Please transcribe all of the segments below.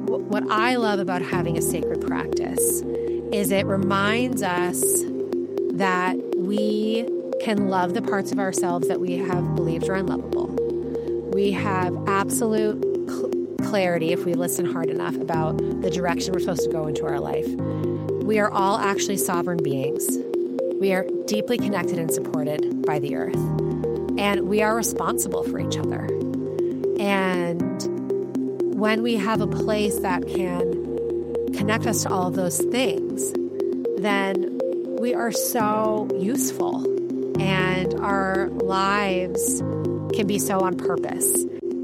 what I love about having a sacred practice is it reminds us that we can love the parts of ourselves that we have believed are unlovable. We have absolute clarity, if we listen hard enough, about the direction we're supposed to go into our life. We are all actually sovereign beings. We are deeply connected and supported by the earth. And we are responsible for each other. And when we have a place that can connect us to all of those things, then we are so useful and our lives can be so on purpose.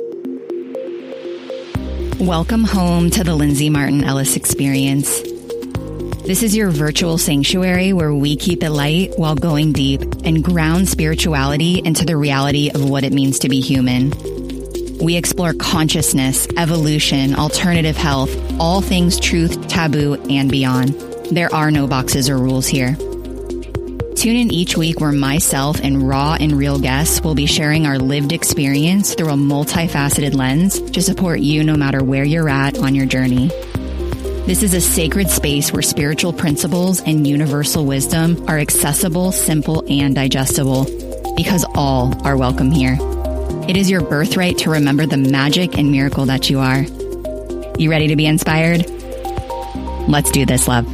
Welcome home to the Lindsay Martin Ellis Experience. This is your virtual sanctuary where we keep it light while going deep and ground spirituality into the reality of what it means to be human. We explore consciousness, evolution, alternative health, all things truth, taboo, and beyond. There are no boxes or rules here. Tune in each week where myself and raw and real guests will be sharing our lived experience through a multifaceted lens to support you no matter where you're at on your journey. This is a sacred space where spiritual principles and universal wisdom are accessible, simple, and digestible, because all are welcome here. It is your birthright to remember the magic and miracle that you are. You ready to be inspired? Let's do this, love.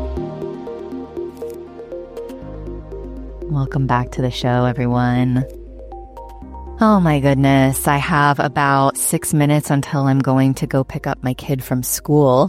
Welcome back to the show, everyone. Oh my goodness, I have about 6 minutes until I'm going to go pick up my kid from school.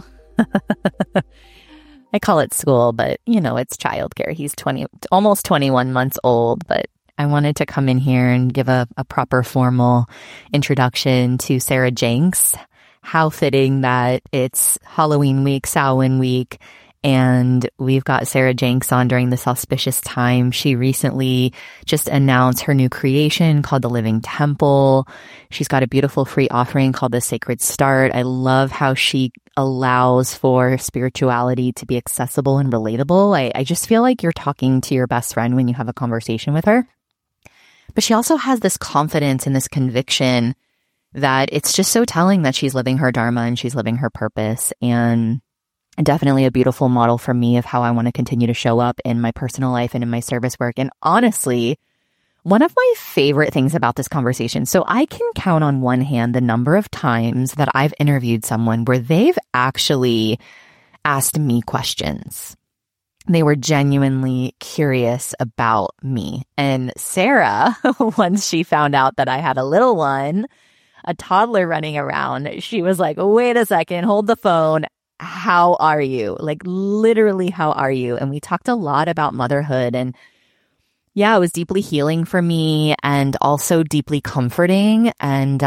I call it school, but you know, it's childcare. He's almost 21 months old, but I wanted to come in here and give a proper formal introduction to Sarah Jenks. How fitting that it's Halloween week, Samhain week, and we've got Sarah Jenks on during this auspicious time. She recently just announced her new creation called The Living Temple. She's got a beautiful free offering called The Sacred Start. I love how she allows for spirituality to be accessible and relatable. I just feel like you're talking to your best friend when you have a conversation with her. But she also has this confidence and this conviction that it's just so telling that she's living her dharma and she's living her purpose. And definitely a beautiful model for me of how I want to continue to show up in my personal life and in my service work. And honestly, one of my favorite things about this conversation, so I can count on one hand the number of times that I've interviewed someone where they've actually asked me questions. They were genuinely curious about me. And Sarah, once she found out that I had a little one, a toddler running around, she was like, wait a second, hold the phone. How are you? Like literally, how are you? And we talked a lot about motherhood, and yeah, it was deeply healing for me and also deeply comforting and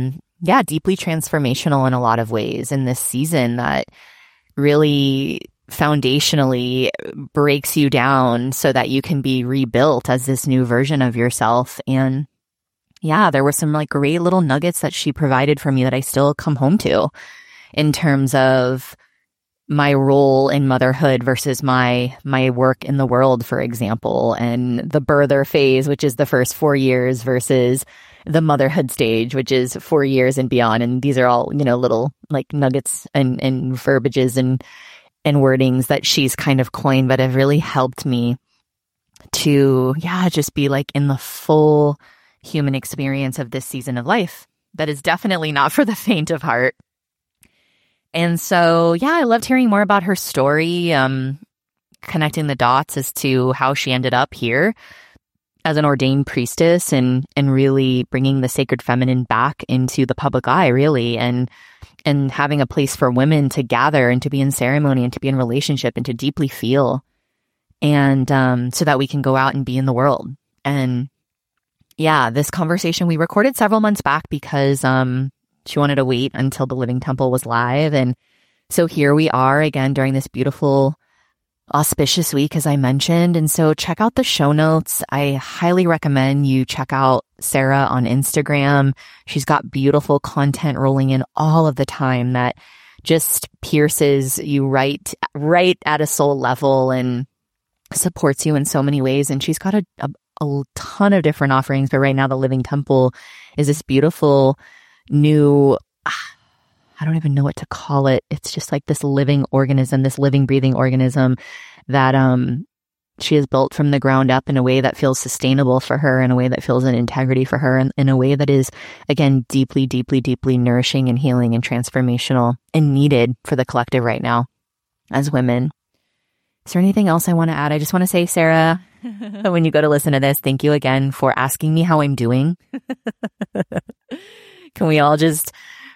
deeply transformational in a lot of ways in this season that really foundationally breaks you down so that you can be rebuilt as this new version of yourself. And yeah, there were some like great little nuggets that she provided for me that I still come home to in terms of my role in motherhood versus my work in the world, for example, and the birther phase, which is the first 4 years, versus the motherhood stage, which is 4 years and beyond. And these are all, you know, little like nuggets and verbiages and wordings that she's kind of coined, but have really helped me to, just be like in the full human experience of this season of life. That is definitely not for the faint of heart. And so, I loved hearing more about her story, connecting the dots as to how she ended up here as an ordained priestess and really bringing the sacred feminine back into the public eye, really, and having a place for women to gather and to be in ceremony and to be in relationship and to deeply feel, and so that we can go out and be in the world. And this conversation we recorded several months back because she wanted to wait until the Living Temple was live. And so here we are again during this beautiful, auspicious week, as I mentioned. And so check out the show notes. I highly recommend you check out Sarah on Instagram. She's got beautiful content rolling in all of the time that just pierces you right at a soul level and supports you in so many ways. And she's got a ton of different offerings. But right now, the Living Temple is this beautiful new, I don't even know what to call it. It's just like this living organism, this living, breathing organism that she has built from the ground up in a way that feels sustainable for her, in a way that feels an integrity for her, and in a way that is, again, deeply, deeply, deeply nourishing and healing and transformational and needed for the collective right now as women. Is there anything else I want to add? I just want to say, Sarah, when you go to listen to this, thank you again for asking me how I'm doing. Can we all just,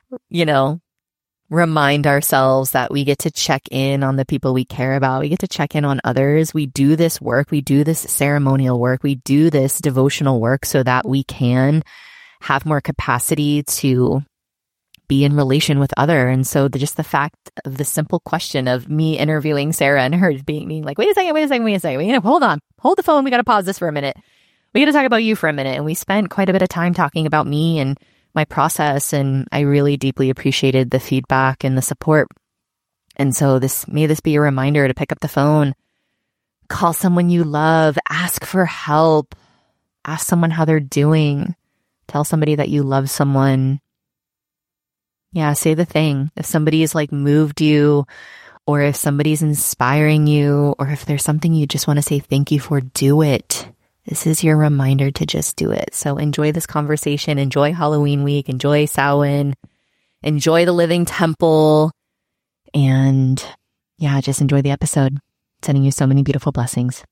remind ourselves that we get to check in on the people we care about. We get to check in on others. We do this work. We do this ceremonial work. We do this devotional work so that we can have more capacity to be in relation with other. And so just the fact of the simple question of me interviewing Sarah and her being like, wait a second. Hold the phone. We got to pause this for a minute. We got to talk about you for a minute. And we spent quite a bit of time talking about me and my process, and I really deeply appreciated the feedback and the support. And so may this be a reminder to pick up the phone, call someone you love, ask for help, ask someone how they're doing, tell somebody that you love someone. Yeah, say the thing. If somebody has moved you, or if somebody's inspiring you, or if there's something you just want to say thank you for, do it. This is your reminder to just do it. So enjoy this conversation. Enjoy Halloween week. Enjoy Samhain. Enjoy the Living Temple. And just enjoy the episode. Sending you so many beautiful blessings.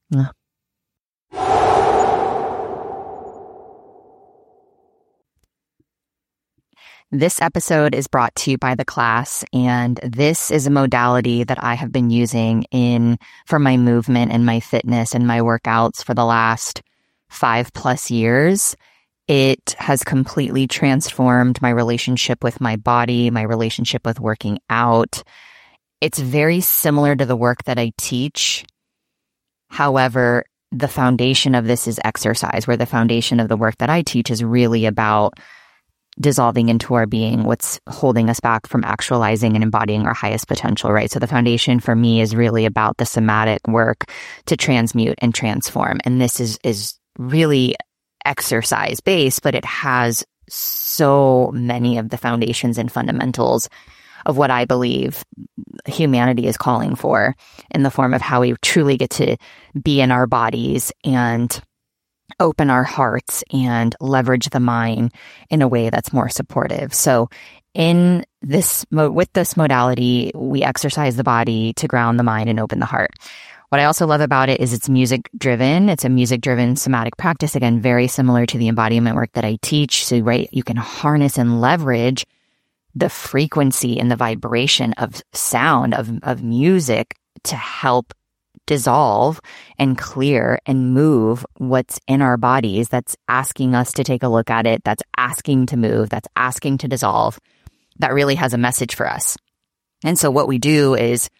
This episode is brought to you by The Class, and this is a modality that I have been using for my movement and my fitness and my workouts for the last 5+ years. It has completely transformed my relationship with my body, my relationship with working out. It's very similar to the work that I teach. However, the foundation of this is exercise, where the foundation of the work that I teach is really about dissolving into our being, what's holding us back from actualizing and embodying our highest potential, right? So the foundation for me is really about the somatic work to transmute and transform. And this is really exercise based, but it has so many of the foundations and fundamentals of what I believe humanity is calling for, in the form of how we truly get to be in our bodies and open our hearts and leverage the mind in a way that's more supportive. So with this modality, we exercise the body to ground the mind and open the heart. What I also love about it is it's music driven. It's a music driven somatic practice. Again, very similar to the embodiment work that I teach. So, right, you can harness and leverage the frequency and the vibration of sound, of music, to help dissolve and clear and move what's in our bodies that's asking us to take a look at it, that's asking to move, that's asking to dissolve, that really has a message for us. And so what we do is,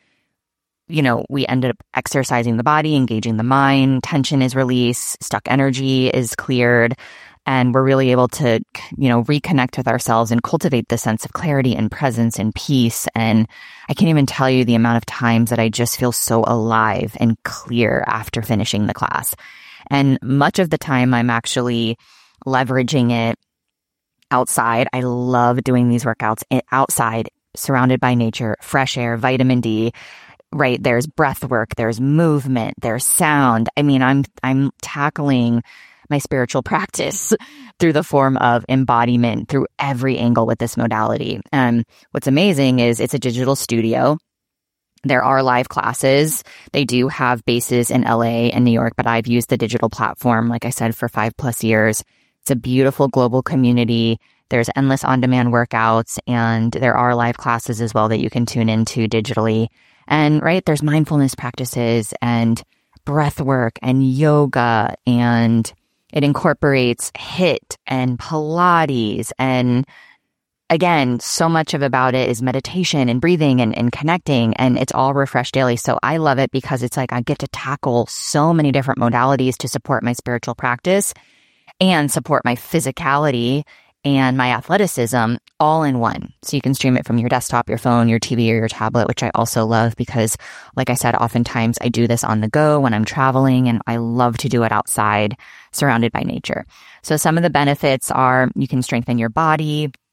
we end up exercising the body, engaging the mind, tension is released, stuck energy is cleared, and we're really able to, reconnect with ourselves and cultivate the sense of clarity and presence and peace. And I can't even tell you the amount of times that I just feel so alive and clear after finishing the class. And much of the time I'm actually leveraging it outside. I love doing these workouts outside, surrounded by nature, fresh air, vitamin D, right? There's breath work, there's movement, there's sound. I mean, I'm tackling my spiritual practice through the form of embodiment through every angle with this modality. And what's amazing is it's a digital studio. There are live classes. They do have bases in LA and New York, but I've used the digital platform, like I said, for 5+ years. It's a beautiful global community. There's endless on-demand workouts, and there are live classes as well that you can tune into digitally. And right, there's mindfulness practices and breath work and yoga, and it incorporates HIIT and Pilates. And again, so much about it is meditation and breathing and connecting, and it's all Refresh Daily. So I love it because it's like I get to tackle so many different modalities to support my spiritual practice and support my physicality and my athleticism all in one. So you can stream it from your desktop, your phone, your TV, or your tablet, which I also love because, like I said, oftentimes I do this on the go when I'm traveling, and I love to do it outside, surrounded by nature. So some of the benefits are you can strengthen your body,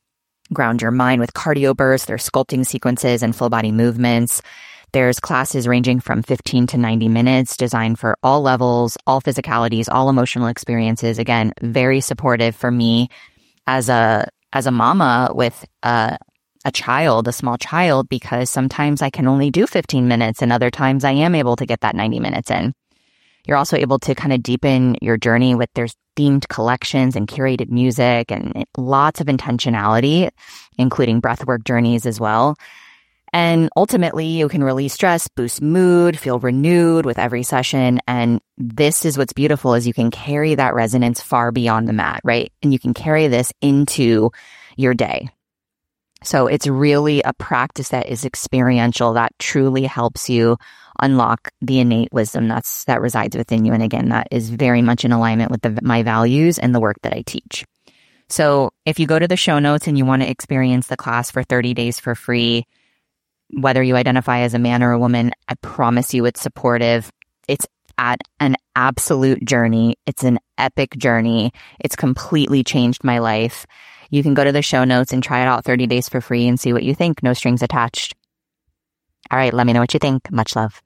ground your mind with cardio bursts. There's sculpting sequences and full body movements. There's classes ranging from 15 to 90 minutes, designed for all levels, all physicalities, all emotional experiences. Again, very supportive for me as a mama with a child, a small child, because sometimes I can only do 15 minutes and other times I am able to get that 90 minutes in. You're also able to kind of deepen your journey with there's themed collections and curated music and lots of intentionality, including breathwork journeys as well. And ultimately, you can release stress, boost mood, feel renewed with every session. And this is what's beautiful is you can carry that resonance far beyond the mat, right? And you can carry this into your day. So it's really a practice that is experiential, that truly helps you unlock the innate wisdom that resides within you. And again, that is very much in alignment with my values and the work that I teach. So if you go to the show notes and you want to experience the class for 30 days for free, whether you identify as a man or a woman, I promise you it's supportive. It's at an absolute journey. It's an epic journey. It's completely changed my life. You can go to the show notes and try it out 30 days for free and see what you think. No strings attached. All right, let me know what you think. Much love.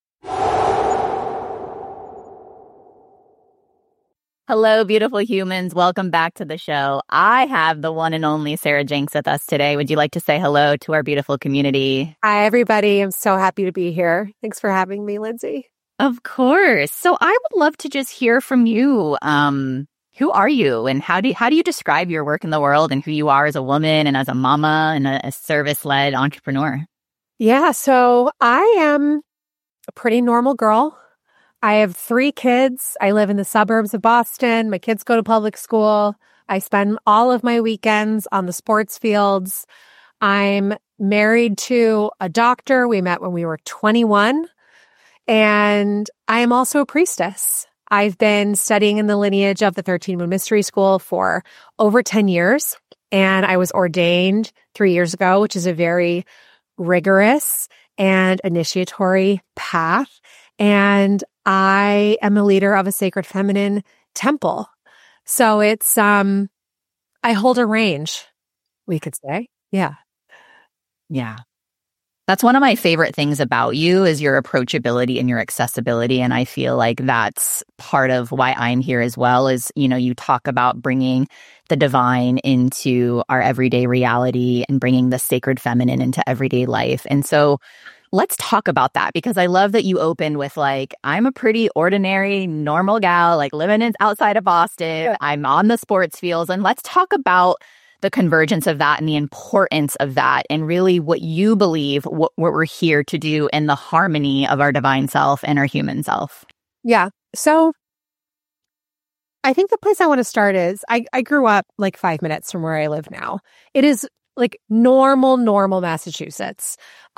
Hello, beautiful humans. Welcome back to the show. I have the one and only Sarah Jenks with us today. Would you like to say hello to our beautiful community? Hi, everybody. I'm so happy to be here. Thanks for having me, Lindsay. Of course. So I would love to just hear from you. Who are you and how do you describe your work in the world and who you are as a woman and as a mama and a service-led entrepreneur? Yeah, so I am a pretty normal girl. I have 3 kids. I live in the suburbs of Boston. My kids go to public school. I spend all of my weekends on the sports fields. I'm married to a doctor. We met when we were 21. And I am also a priestess. I've been studying in the lineage of the 13 Moon Mystery School for over 10 years. And I was ordained 3 years ago, which is a very rigorous and initiatory path. And I am a leader of a sacred feminine temple. So it's, I hold a range, we could say. Yeah. Yeah. That's one of my favorite things about you is your approachability and your accessibility. And I feel like that's part of why I'm here as well is, you talk about bringing the divine into our everyday reality and bringing the sacred feminine into everyday life. And so let's talk about that because I love that you opened with I'm a pretty ordinary, normal gal, living outside of Boston. Yeah. I'm on the sports fields. And let's talk about the convergence of that and the importance of that and really what you believe, what we're here to do and the harmony of our divine self and our human self. Yeah. So I think the place I want to start is I grew up 5 minutes from where I live now. It is normal Massachusetts.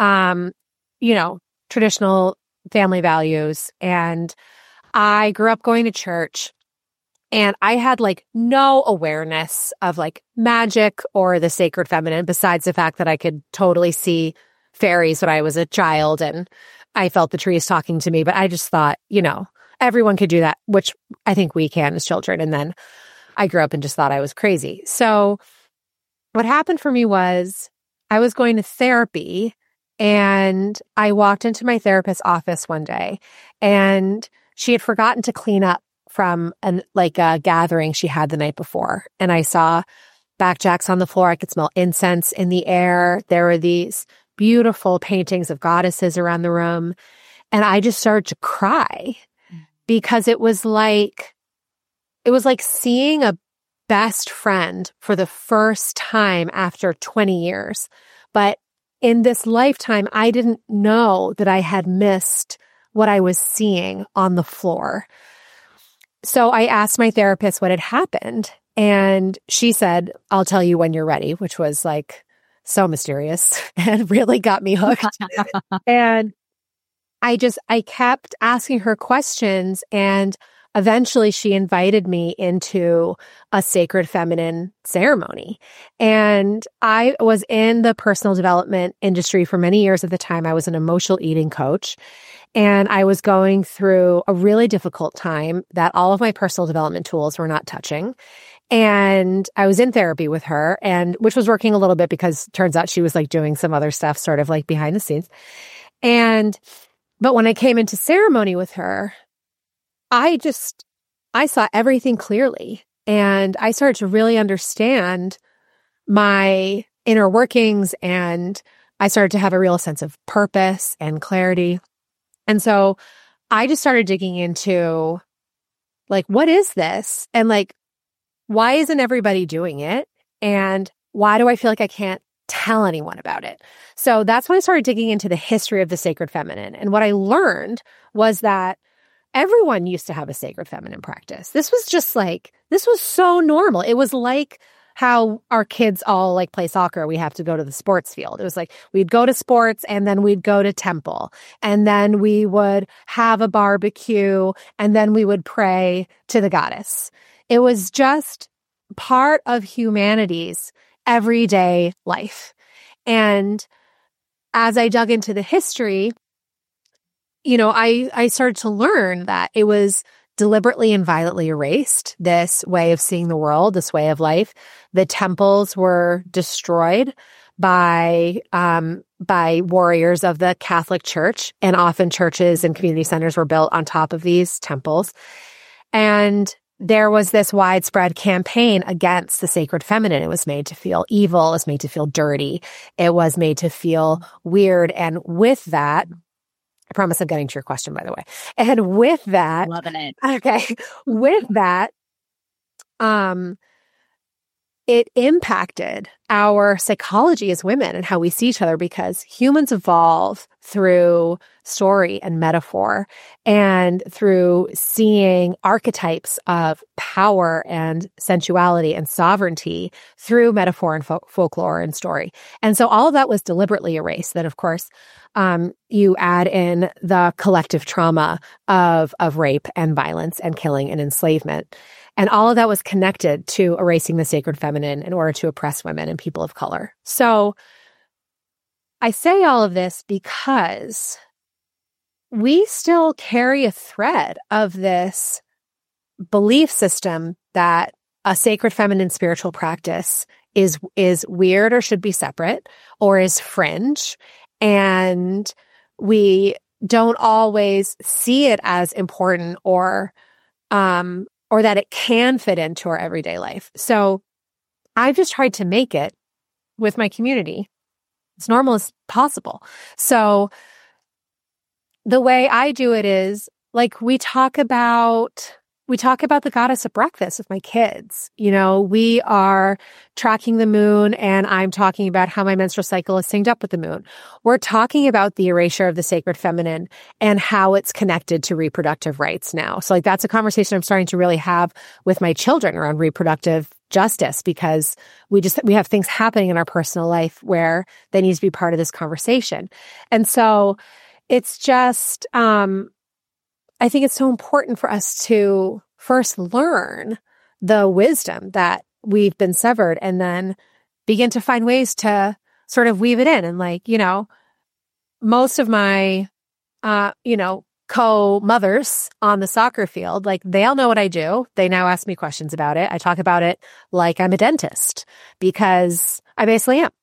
Traditional family values. And I grew up going to church. And I had no awareness of magic or the sacred feminine besides the fact that I could totally see fairies when I was a child and I felt the trees talking to me. But I just thought, everyone could do that, which I think we can as children. And then I grew up and just thought I was crazy. So what happened for me was I was going to therapy and I walked into my therapist's office one day and she had forgotten to clean up from a gathering she had the night before. And I saw backjacks on the floor. I could smell incense in the air. There were these beautiful paintings of goddesses around the room. And I just started to cry because it was like seeing a best friend for the first time after 20 years. But in this lifetime, I didn't know that I had missed what I was seeing on the floor. So I asked my therapist what had happened, and she said, "I'll tell you when you're ready," which was so mysterious and really got me hooked. And I kept asking her questions, and eventually she invited me into a sacred feminine ceremony. And I was in the personal development industry for many years at the time. I was an emotional eating coach. And I was going through a really difficult time that all of my personal development tools were not touching. And I was in therapy with her, and which was working a little bit because turns out she was like doing some other stuff sort of like behind the scenes. But when I came into ceremony with her, I saw everything clearly, and I started to really understand my inner workings, and I started to have a real sense of purpose and clarity. And so I just started digging into like, what is this? And like, why isn't everybody doing it? And why do I feel like I can't tell anyone about it? So that's when I started digging into the history of the sacred feminine. And what I learned was that everyone used to have a sacred feminine practice. This was so normal. It was like how our kids all like play soccer. We have to go to the sports field. It was like we'd go to sports and then we'd go to temple and then we would have a barbecue and then we would pray to the goddess. It was just part of humanity's everyday life. And as I dug into the history, I started to learn that it was deliberately and violently erased, this way of seeing the world, this way of life. The temples were destroyed by warriors of the Catholic Church, and often churches and community centers were built on top of these temples. And there was this widespread campaign against the sacred feminine. It was made to feel evil. It was made to feel dirty. It was made to feel weird. And with that, I promise I'm getting to your question, by the way. And with that, loving it. Okay. With that, it impacted our psychology as women and how we see each other, because humans evolve through story and metaphor and through seeing archetypes of power and sensuality and sovereignty through metaphor and folklore and story. And so all of that was deliberately erased. Then, of course, you add in the collective trauma of rape and violence and killing and enslavement. And all of that was connected to erasing the sacred feminine in order to oppress women and people of color. So I say all of this because we still carry a thread of this belief system that a sacred feminine spiritual practice is weird or should be separate or is fringe. And we don't always see it as important or that it can fit into our everyday life. So I've just tried to make it with my community as normal as possible. So the way I do it is like we talk about the goddess at breakfast with my kids. We are tracking the moon and I'm talking about how my menstrual cycle is synced up with the moon. We're talking about the erasure of the sacred feminine and how it's connected to reproductive rights now. So like that's a conversation I'm starting to really have with my children around reproductive justice, because we have things happening in our personal life where they need to be part of this conversation. And so it's just, I think it's so important for us to first learn the wisdom that we've been severed and then begin to find ways to sort of weave it in. And like, most of my, co-mothers on the soccer field, like they all know what I do. They now ask me questions about it. I talk about it like I'm a dentist because I basically am,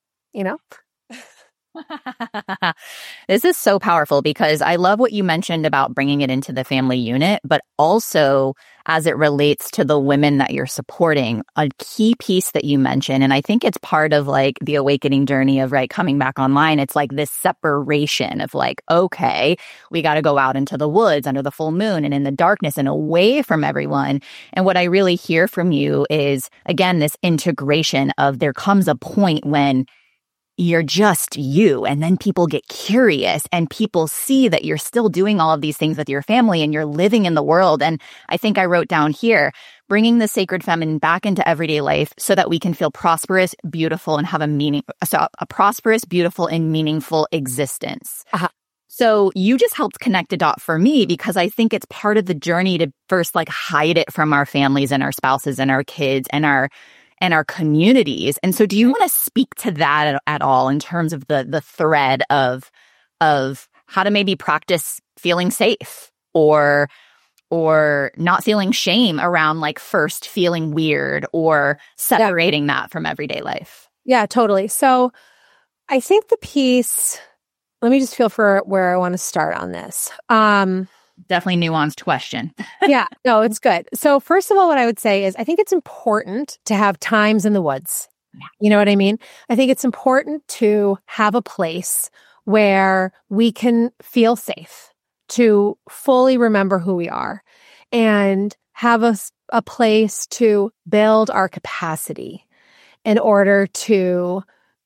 This is so powerful because I love what you mentioned about bringing it into the family unit, but also as it relates to the women that you're supporting, a key piece that you mentioned, and I think it's part of like the awakening journey of coming back online. It's like this separation of like, okay, we got to go out into the woods under the full moon and in the darkness and away from everyone. And what I really hear from you is, again, this integration of there comes a point when you're just you. And then people get curious and people see that you're still doing all of these things with your family and you're living in the world. And I think I wrote down here, bringing the sacred feminine back into everyday life so that we can feel prosperous, beautiful, and have a prosperous, beautiful, and meaningful existence. Uh-huh. So you just helped connect a dot for me because I think it's part of the journey to first hide it from our families and our spouses and our kids and our communities. And so do you want to speak to that at all in terms of the thread of how to maybe practice feeling safe or or not feeling shame around like first feeling weird or separating that from everyday life. Yeah, totally. So I think the piece, let me just feel for where I want to start on this. Definitely nuanced question. Yeah, no, it's good. So first of all, what I would say is I think it's important to have times in the woods. You know what I mean? I think it's important to have a place where we can feel safe, to fully remember who we are, and have a place to build our capacity in order to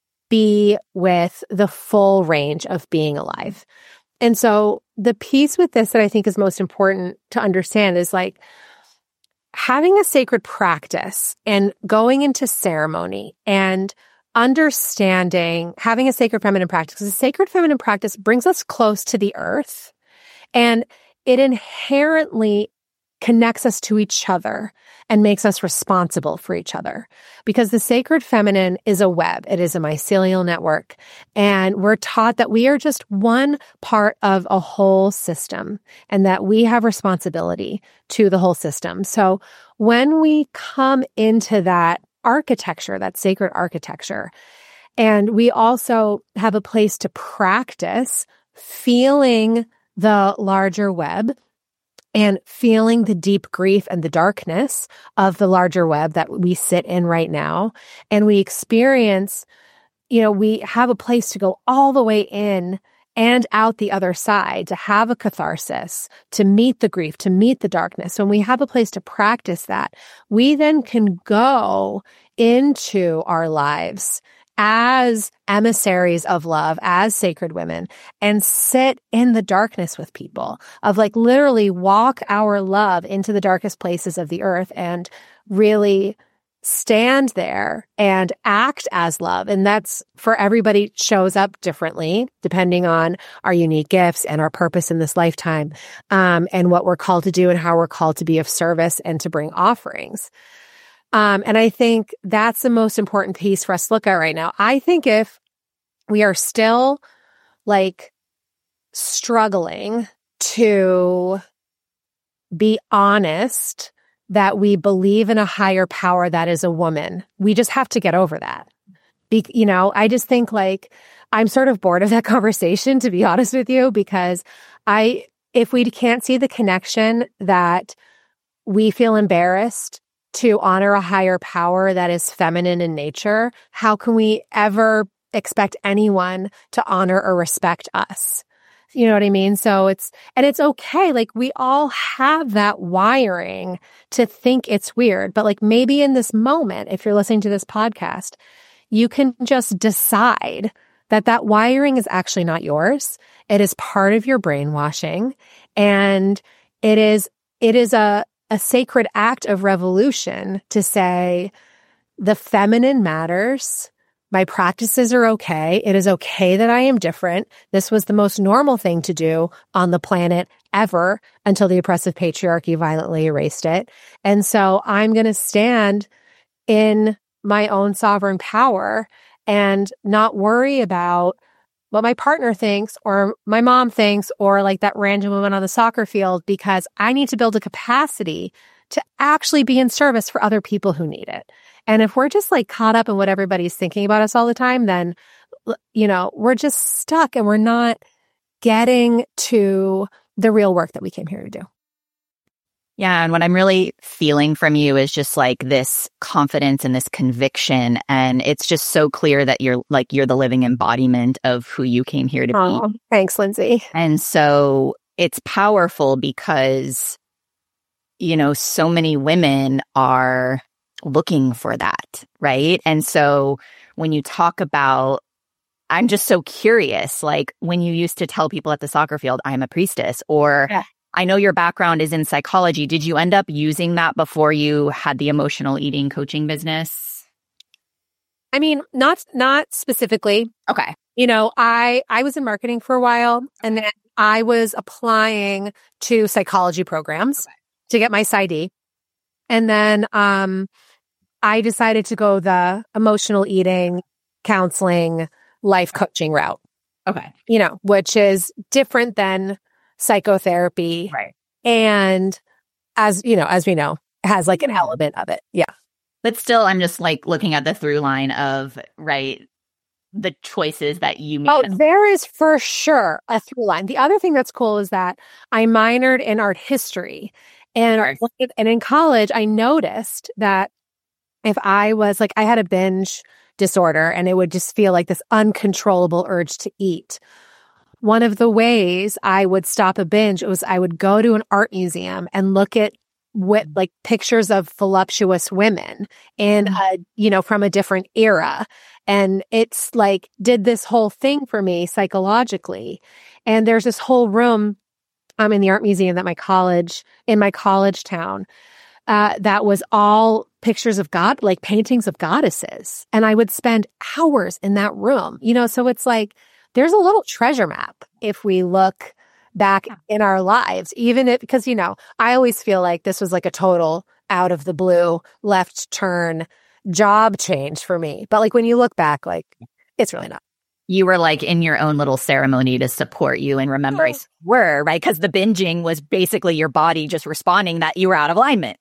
be with the full range of being alive. And so the piece with this that I think is most important to understand is like having a sacred practice and going into ceremony and understanding, having a sacred feminine practice. Because a sacred feminine practice brings us close to the earth, and it inherently connects us to each other and makes us responsible for each other. Because the sacred feminine is a web. It is a mycelial network. And we're taught that we are just one part of a whole system and that we have responsibility to the whole system. So when we come into that architecture, that sacred architecture, and we also have a place to practice feeling the larger web and feeling the deep grief and the darkness of the larger web that we sit in right now. And we experience, we have a place to go all the way in and out the other side, to have a catharsis, to meet the grief, to meet the darkness. So when we have a place to practice that, we then can go into our lives as emissaries of love, as sacred women, and sit in the darkness with people, of like literally walk our love into the darkest places of the earth and really stand there and act as love. And that's, for everybody, shows up differently depending on our unique gifts and our purpose in this lifetime, and what we're called to do and how we're called to be of service and to bring offerings. And I think that's the most important piece for us to look at right now. I think if we are still like struggling to be honest that we believe in a higher power that is a woman, we just have to get over that. I just think like I'm sort of bored of that conversation, to be honest with you, because if we can't see the connection that we feel embarrassed to honor a higher power that is feminine in nature, how can we ever expect anyone to honor or respect us? You know what I mean? So it's okay. Like we all have that wiring to think it's weird, but like maybe in this moment, if you're listening to this podcast, you can just decide that wiring is actually not yours. It is part of your brainwashing, and it is a sacred act of revolution to say the feminine matters. My practices are okay. It is okay that I am different. This was the most normal thing to do on the planet ever until the oppressive patriarchy violently erased it. And so I'm going to stand in my own sovereign power and not worry about what my partner thinks or my mom thinks or like that random woman on the soccer field, because I need to build a capacity to actually be in service for other people who need it. And if we're just like caught up in what everybody's thinking about us all the time, then, we're just stuck and we're not getting to the real work that we came here to do. Yeah. And what I'm really feeling from you is just like this confidence and this conviction. And it's just so clear that you're the living embodiment of who you came here to be. Thanks, Lindsay. And so it's powerful because, so many women are looking for that, right? And so when you talk about, I'm just so curious, like when you used to tell people at the soccer field, I'm a priestess, or I know your background is in psychology. Did you end up using that before you had the emotional eating coaching business? I mean, not specifically. Okay. I was in marketing for a while, and then I was applying to psychology programs to get my PsyD. And then I decided to go the emotional eating counseling life coaching route. Okay. Which is different than psychotherapy. Right. And as we know, has like an element of it. Yeah. But still, I'm just like looking at the through line of, right, the choices that you made. Oh, there is for sure a through line. The other thing that's cool is that I minored in art history. And in college, I noticed that if I was like, I had a binge disorder and it would just feel like this uncontrollable urge to eat. One of the ways I would stop a binge was I would go to an art museum and look at like pictures of voluptuous women in from a different era. And it's like, did this whole thing for me psychologically. And there's this whole room in the art museum that in my college town, that was all pictures of God, like paintings of goddesses. And I would spend hours in that room, so it's like, there's a little treasure map if we look back in our lives, because, I always feel like this was like a total out of the blue left turn job change for me. But like when you look back, like it's really not. You were like in your own little ceremony to support you and remember were, right? Because the binging was basically your body just responding that you were out of alignment.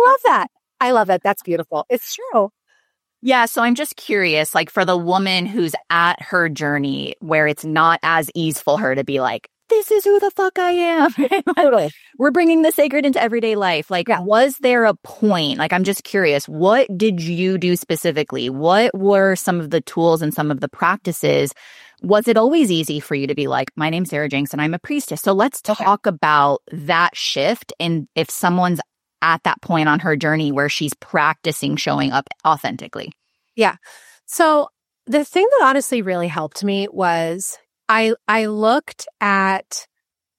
I love that. That's beautiful. It's true. Yeah. So I'm just curious, like for the woman who's at her journey where it's not as easeful her to be like, this is who the fuck I am. Totally. We're bringing the sacred into everyday life. Like, was there a point? Like, I'm just curious, what did you do specifically? What were some of the tools and some of the practices? Was it always easy for you to be like, my name's Sarah Jenks and I'm a priestess? So let's talk about that shift. And if someone's at that point on her journey where she's practicing showing up authentically. Yeah. So the thing that honestly really helped me was I looked at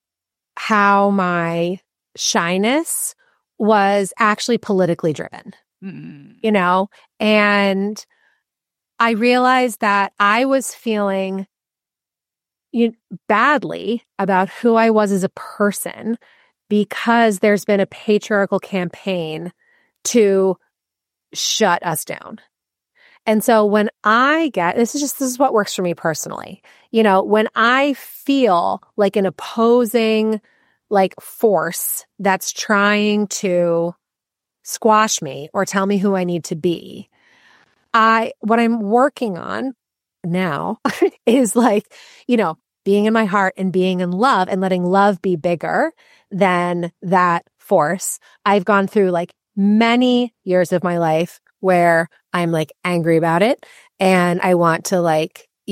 how my shyness was actually politically driven, and I realized that I was feeling badly about who I was as a person because there's been a patriarchal campaign to shut us down. And so when this is what works for me personally. When I feel like an opposing force that's trying to squash me or tell me who I need to be, what I'm working on now is being in my heart and being in love and letting love be bigger than that force. I've gone through many years of my life where I'm angry about it and I want to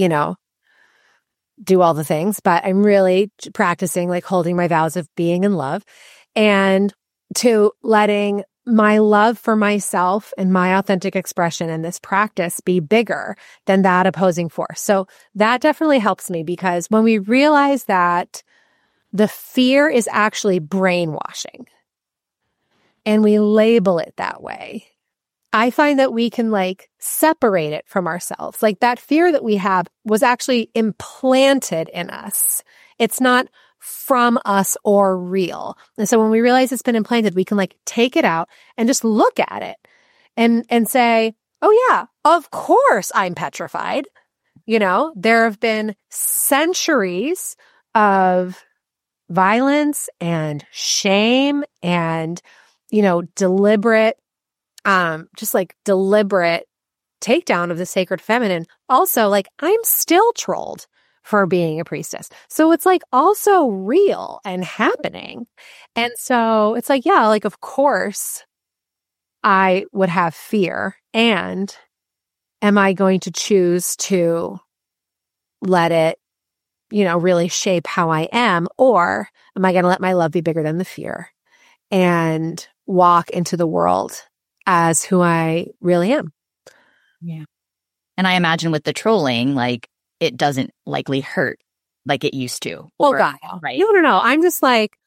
do all the things, but I'm really practicing holding my vows of being in love and to letting my love for myself and my authentic expression in this practice be bigger than that opposing force. So that definitely helps me because when we realize that the fear is actually brainwashing and we label it that way, I find that we can separate it from ourselves. That fear that we have was actually implanted in us. It's not from us or real. And so when we realize it's been implanted, we can take it out and just look at it and say, oh yeah, of course I'm petrified. There have been centuries of violence and shame and, deliberate deliberate takedown of the sacred feminine. Also, I'm still trolled for being a priestess. So it's also real and happening. And so it's of course I would have fear. And am I going to choose to let it, really shape how I am? Or am I going to let my love be bigger than the fear and walk into the world as who I really am? Yeah. And I imagine with the trolling, it doesn't likely hurt like it used to. God. Right. No. I'm just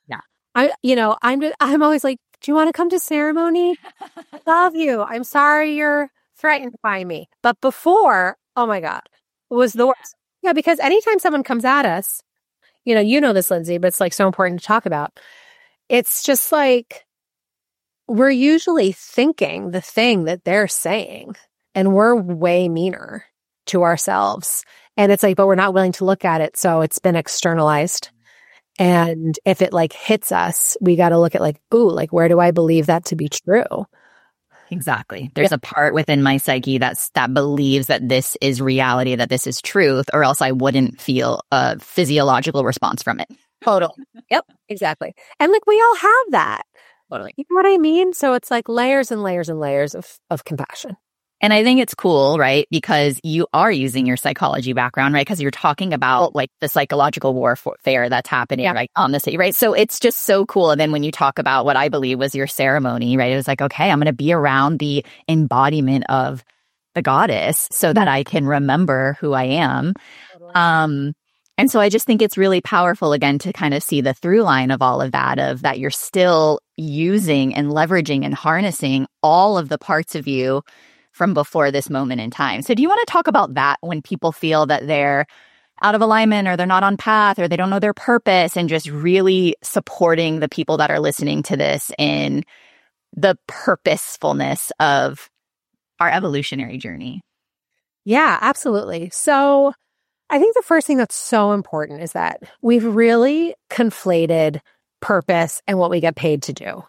I'm always do you want to come to ceremony? Love you. I'm sorry you're threatened by me. But before, oh my God, it was the worst. Yeah, because anytime someone comes at us, you know this, Lindsay, but it's so important to talk about. It's just we're usually thinking the thing that they're saying, and we're way meaner to ourselves. And it's but we're not willing to look at it. So it's been externalized. And if it like hits us, we got to look at like, ooh, like where do I believe that to be true? Exactly. There's a part within my psyche that believes that this is reality, that this is truth, or else I wouldn't feel a physiological response from it. Totally. Yep, exactly. And like we all have that. Totally. You know what I mean? So it's like layers and layers and layers of compassion. And I think it's cool, right? Because you are using your psychology background, right? Because you're talking about like the psychological warfare that's happening right on the city, right? So it's just so cool. And then when you talk about what I believe was your ceremony, right? It was like, okay, I'm going to be around the embodiment of the goddess so that I can remember who I am. Totally. And so I just think it's really powerful, again, to kind of see the through line of all of that, of that you're still using and leveraging and harnessing all of the parts of you from before this moment in time. So do you want to talk about that when people feel that they're out of alignment or they're not on path or they don't know their purpose, and just really supporting the people that are listening to this in the purposefulness of our evolutionary journey? Yeah, absolutely. So I think the first thing that's so important is that we've really conflated purpose and what we get paid to do.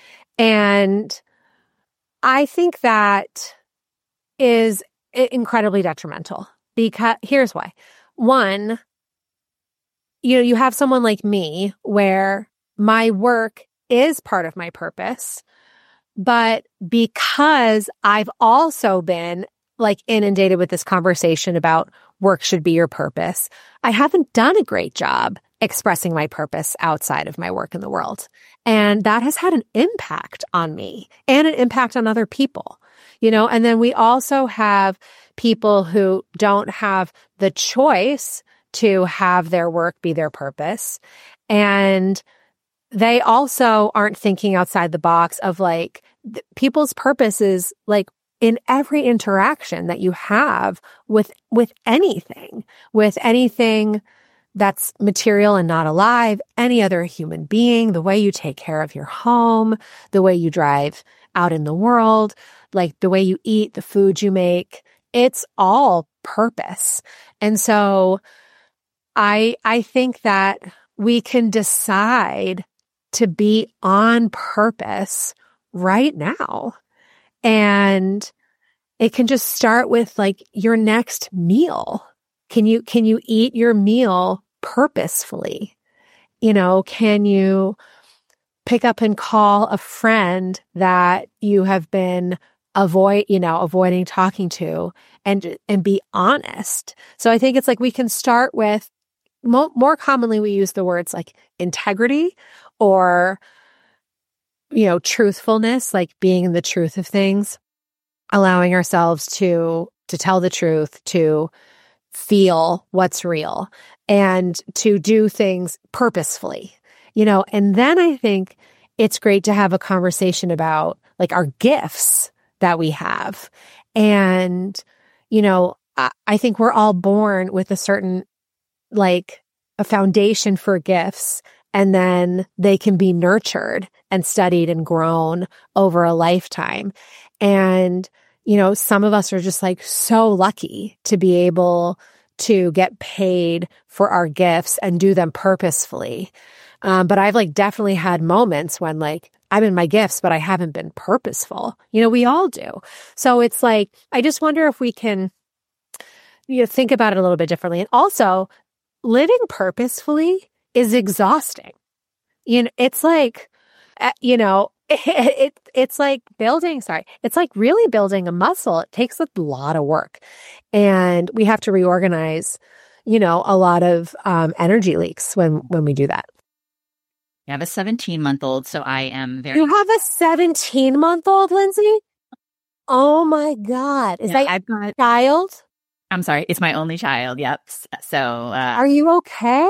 And I think that is incredibly detrimental, because here's why. One, you have someone like me where my work is part of my purpose, but because I've also been like inundated with this conversation about work should be your purpose, I haven't done a great job expressing my purpose outside of my work in the world. And that has had an impact on me and an impact on other people. And then we also have people who don't have the choice to have their work be their purpose. And they also aren't thinking outside the box of like people's purpose is like in every interaction that you have with anything that's material and not alive, any other human being, the way you take care of your home, the way you drive out in the world, like the way you eat, the food you make, it's all purpose. And so I think that we can decide to be on purpose right now. And it can just start with like your next meal. Can you eat your meal purposefully? Can you pick up and call a friend that you have been avoiding talking to and be honest? So I think it's like we can start with more commonly we use the words like integrity or truthfulness, like being in the truth of things, allowing ourselves to tell the truth, to feel what's real, and to do things purposefully, and then I think it's great to have a conversation about like our gifts that we have. And, I think we're all born with a certain, like a foundation for gifts, and then they can be nurtured and studied and grown over a lifetime. And, some of us are just like so lucky to be able to get paid for our gifts and do them purposefully. But I've like definitely had moments when like I'm in my gifts, but I haven't been purposeful. We all do. So it's like, I just wonder if we can, think about it a little bit differently. And also living purposefully is exhausting. It's like, it's like it's like really building a muscle. It takes a lot of work, and we have to reorganize, a lot of energy leaks when we do that. I have a 17-month-old, so I am very... You have a 17-month-old, Lindsay? Oh my God. Is that your child? I'm sorry. It's my only child. Yep. So... Are you okay?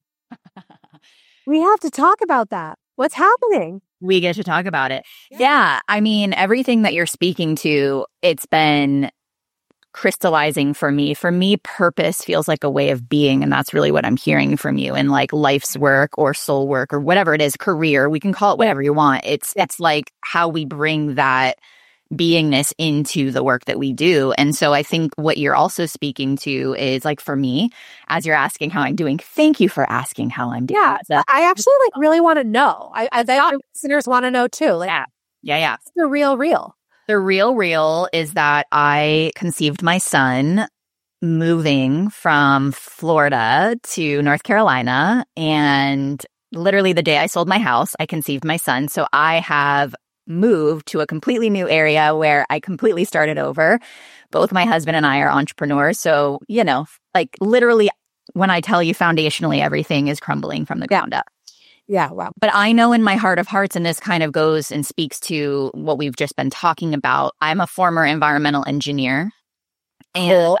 We have to talk about that. What's happening? We get to talk about it. Yeah. I mean, everything that you're speaking to, it's been crystallizing for me. For me, purpose feels like a way of being, and that's really what I'm hearing from you. And like life's work or soul work or whatever it is, career, we can call it whatever you want. It's like how we bring that beingness into the work that we do. And so I think what you're also speaking to is like, for me, as you're asking how I'm doing, thank you for asking how I'm doing. Yeah, I actually like really want to know. I think our listeners want to know too. Like, yeah. What's the real? The real is that I conceived my son moving from Florida to North Carolina, and literally the day I sold my house, I conceived my son. So I have moved to a completely new area where I completely started over. Both my husband and I are entrepreneurs. So, you know, like literally when I tell you foundationally, everything is crumbling from the ground up. Yeah, wow. But I know in my heart of hearts, and this kind of goes and speaks to what we've just been talking about, I'm a former environmental engineer. And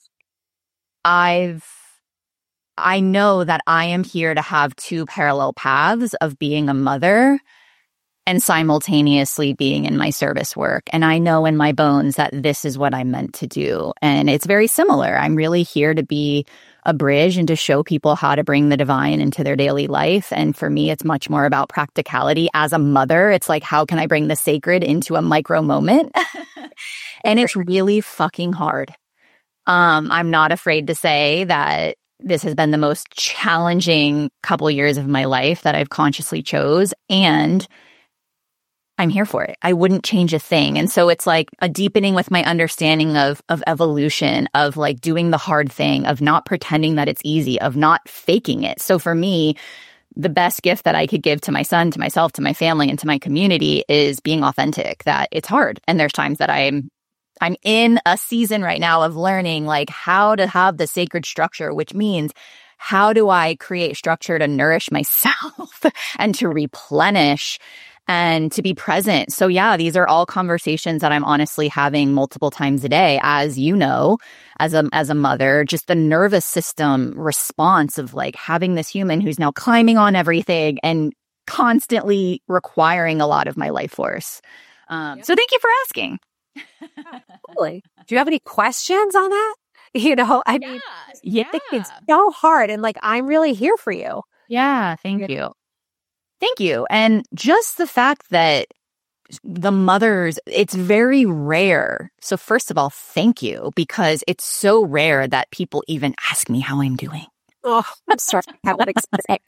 I know that I am here to have two parallel paths of being a mother and simultaneously being in my service work. And I know in my bones that this is what I'm meant to do. And it's very similar. I'm really here to be a bridge and to show people how to bring the divine into their daily life. And for me, it's much more about practicality. As a mother, it's like, how can I bring the sacred into a micro moment? And it's really fucking hard. I'm not afraid to say that this has been the most challenging couple years of my life that I've consciously chose, and I'm here for it. I wouldn't change a thing. And so it's like a deepening with my understanding of evolution, of like doing the hard thing, of not pretending that it's easy, of not faking it. So for me, the best gift that I could give to my son, to myself, to my family, and to my community is being authentic, that it's hard. And there's times that I'm in a season right now of learning like how to have the sacred structure, which means how do I create structure to nourish myself and to replenish and to be present. So yeah, these are all conversations that I'm honestly having multiple times a day. As you know, as a mother, just the nervous system response of like having this human who's now climbing on everything and constantly requiring a lot of my life force. So thank you for asking. Totally. Do you have any questions on that? You know, I mean, it's so hard, and like, I'm really here for you. Yeah. Thank you. Thank you. And just the fact that the mothers, it's very rare. So first of all, thank you, because it's so rare that people even ask me how I'm doing. Oh, I'm sorry. I would expect.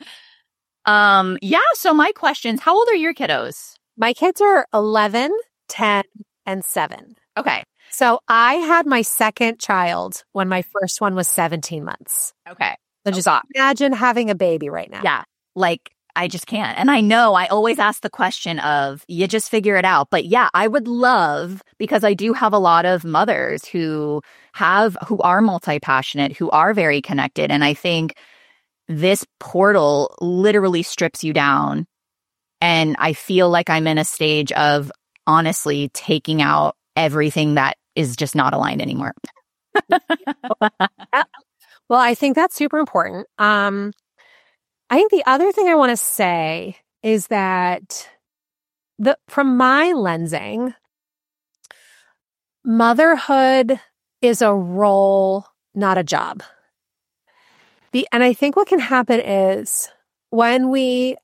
Yeah. So my questions, how old are your kiddos? My kids are 11, 10, and 7. Okay. So I had my second child when my first one was 17 months. Okay. So just imagine having a baby right now. Yeah. Like, I just can't. And I know I always ask the question of, you just figure it out. But yeah, I would love, because I do have a lot of mothers who are multi-passionate, who are very connected. And I think this portal literally strips you down. And I feel like I'm in a stage of honestly taking out everything that is just not aligned anymore. Well, I think that's super important. I think the other thing I want to say is that from my lensing, motherhood is a role, not a job. And I think what can happen is when we're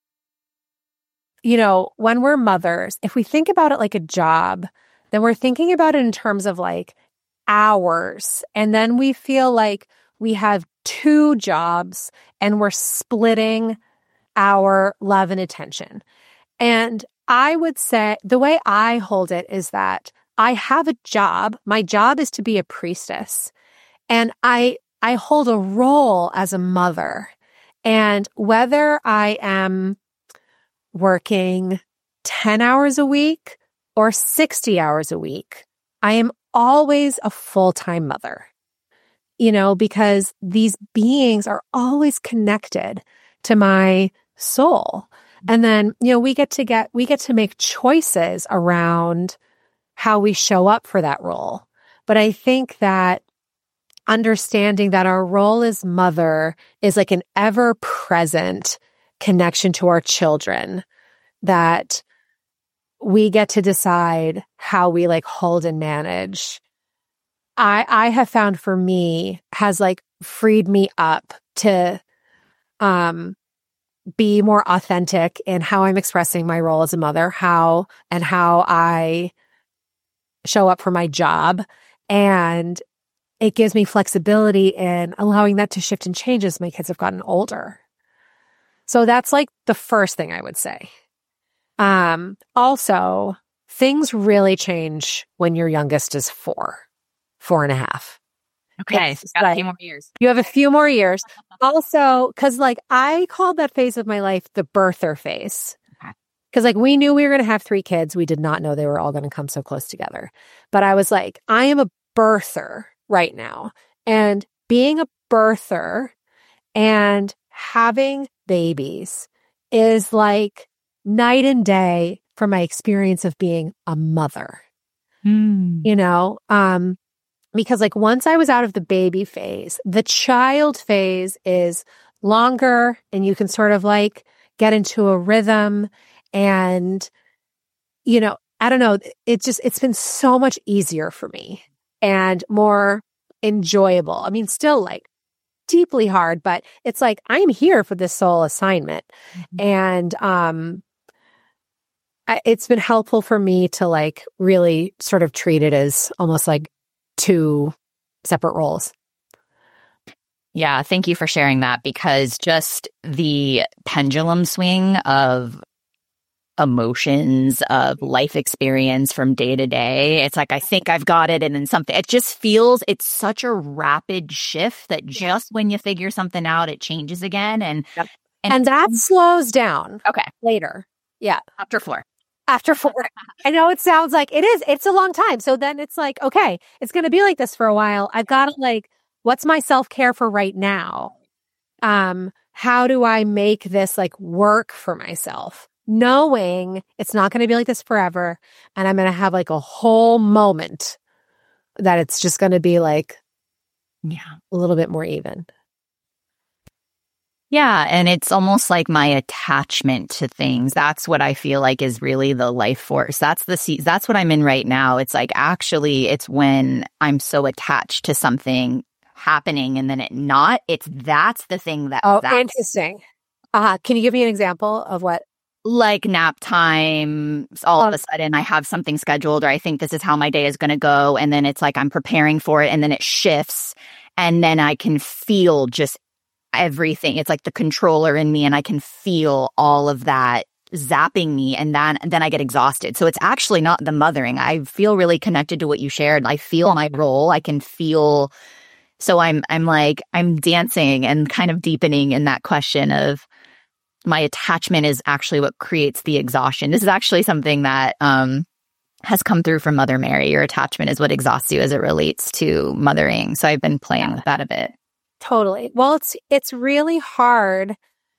mothers, if we think about it like a job, then we're thinking about it in terms of like hours. And then we feel like we have 2 jobs and we're splitting our love and attention. And I would say the way I hold it is that I have a job. My job is to be a priestess. And I hold a role as a mother. And whether I am working 10 hours a week or 60 hours a week, I am always a full-time mother. Because these beings are always connected to my soul. And then, we get to make choices around how we show up for that role. But I think that understanding that our role as mother is like an ever-present connection to our children, that we get to decide how we like hold and manage. I have found for me has like freed me up to be more authentic in how I'm expressing my role as a mother, how I show up for my job, and it gives me flexibility in allowing that to shift and change as my kids have gotten older. So that's like the first thing I would say. Also, things really change when your youngest is 4.5. Okay. So got a few more years. You have a few more years. Also, because like I called that phase of my life the birther phase. Because like we knew we were going to have 3 kids. We did not know they were all going to come so close together. But I was like, I am a birther right now. And being a birther and having babies is like night and day from my experience of being a mother. You know, because like once I was out of the baby phase, the child phase is longer and you can sort of like get into a rhythm and, you know, I don't know, it's been so much easier for me and more enjoyable. I mean, still like deeply hard, but it's like, I'm here for this sole assignment. And, it's been helpful for me to like really sort of treat it as almost like 2 separate roles. Yeah, thank you for sharing that, because just the pendulum swing of emotions, of life experience from day to day, it's like, I think I've got it. And then something, it just feels, it's such a rapid shift that just when you figure something out, it changes again. And that slows down. Okay. Later. Yeah. After 4. After 4. I know it sounds like it is. It's a long time. So then it's like, okay, it's going to be like this for a while. I've got to like, what's my self-care for right now? How do I make this like work for myself? Knowing it's not going to be like this forever. And I'm going to have like a whole moment that it's just going to be like, a little bit more even. Yeah. And it's almost like my attachment to things. That's what I feel like is really the life force. That's what I'm in right now. It's like, actually, it's when I'm so attached to something happening and then that's the thing that. Oh, interesting. Can you give me an example of what? Like nap time, all of a sudden I have something scheduled, or I think this is how my day is going to go. And then it's like, I'm preparing for it and then it shifts. And then I can feel just everything. It's like the controller in me, and I can feel all of that zapping me, and then I get exhausted. So it's actually not the mothering. I feel really connected to what you shared. I feel my role. I can feel. So I'm dancing and kind of deepening in that question of my attachment is actually what creates the exhaustion. This is actually something that has come through from Mother Mary. Your attachment is what exhausts you as it relates to mothering. So I've been playing with that a bit. Totally. Well, it's really hard